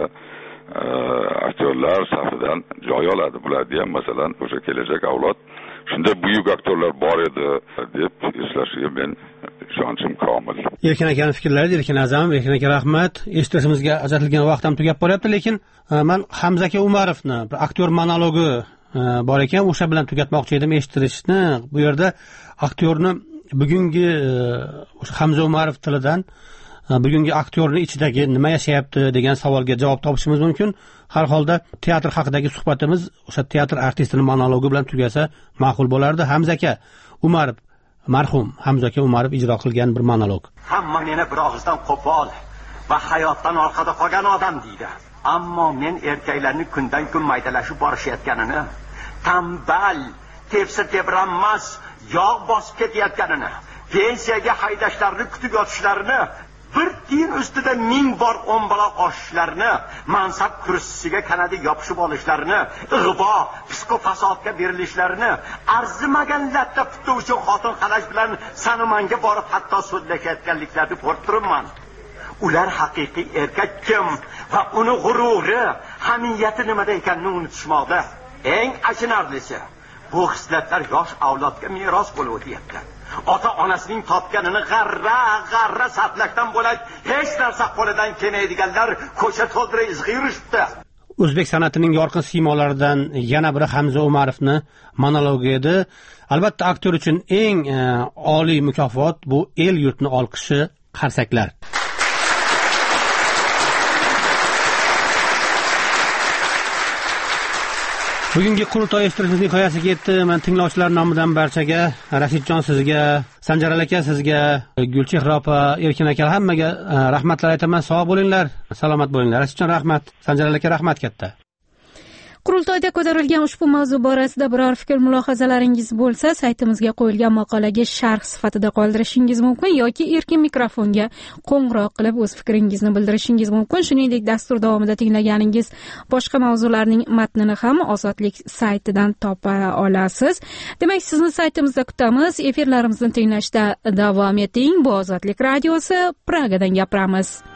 aktyorlar safidan joy oladi. Bularga ham masalan o'sha kelajak avlod shunda buyuk aktyorlar bor edi deb eslashiga men ishonchim komil. Erkin akaning fikrlari, Erkin A'zamov, Erkin aka rahmat. Eshitishimizga ajratilgan vaqt ham tugab boryapti, lekin men Hamza aka Umarovni bir aktyor monologi bor ekan, o'sha bilan tugatmoqchi edim eshittirishni. Bu yerda aktyorni bugungi o'sha Hamza Umarov tilidan bugungi aktyorning ichidagi nima yashayapti degan savolga javob topishimiz mumkin. Har holda teatr haqidagi suhbatimiz o'sha teatr artistining monologi bilan tugasa ma'qul bo'lardi. Hamza aka Umarov, marhum Hamza aka Umarov ijro qilgan bir monolog. Hamma meni bir og'izdan qo'pol va hayotdan orqada qolgan odam deydi. Ammo men erkaklarning kundan kun maydalashib borishayotganini, tambal, tepsa tebranmas, yog' bosib ketayotganini, pensiyaga haydashlarini kutib yotishlarini, bir tiyin ustida ming bor o'mbaloq oshishlarini, mansab kursisiga kanada yopishib olishlarini, ig'vo, psikofasodga berilishlarini, arzimagan latta putta uchun xotin xalash bilan sanamanga borib hatto so'zlashayotganliklarini ko'rib turibman. Ular haqiqiy erkak kim va uni g'ururi, hamiyati nimada ekanini unutishmoqda. Eng achinarlisi, bu xislatlar yosh avlodga meros bo'lib o'tyapti. ota onasining topganini g'arra g'arra sarflashdan bo'lak hech narsa qo'lidan kelmaydiganlar ko'cha to'ldira izg'i yurishibdi. O'zbek san'atining yorqin siymolaridan yana biri Hamza Umarovni monologi edi. Albatta aktyor uchun eng e, oliy mukofot bu el yurtni olqishi, qarsaklar. Bugungi qurultoy eshittirishning nihoyasiga yetdi. Men tinglovchilar nomidan barchaga, Rashidjon sizga, Sanjar aka sizga, Gulchehra opa, Erkin aka hammaga rahmatlar aytaman. Sog' bo'linglar, salomat bo'linglar. Rashidjon rahmat, Sanjar aka rahmat katta. Qurultoyda ko'tarilgan ushbu mavzu borasida biror fikr mulohazalaringiz bo'lsa, saytimizga qo'yilgan maqolaga sharh sifatida qoldirishingiz mumkin yoki erkin mikrofonga qo'ng'iroq qilib o'z fikringizni bildirishingiz mumkin. Shuningdek, dastur davomida tinglaganingiz boshqa mavzularning matnini ham Ozodlik saytidan topa olasiz. Demak, sizni saytimizda kutamiz. Efirlarimizni tinglashda davom eting. Bu Ozodlik radiosi, Pragadan gapiramiz.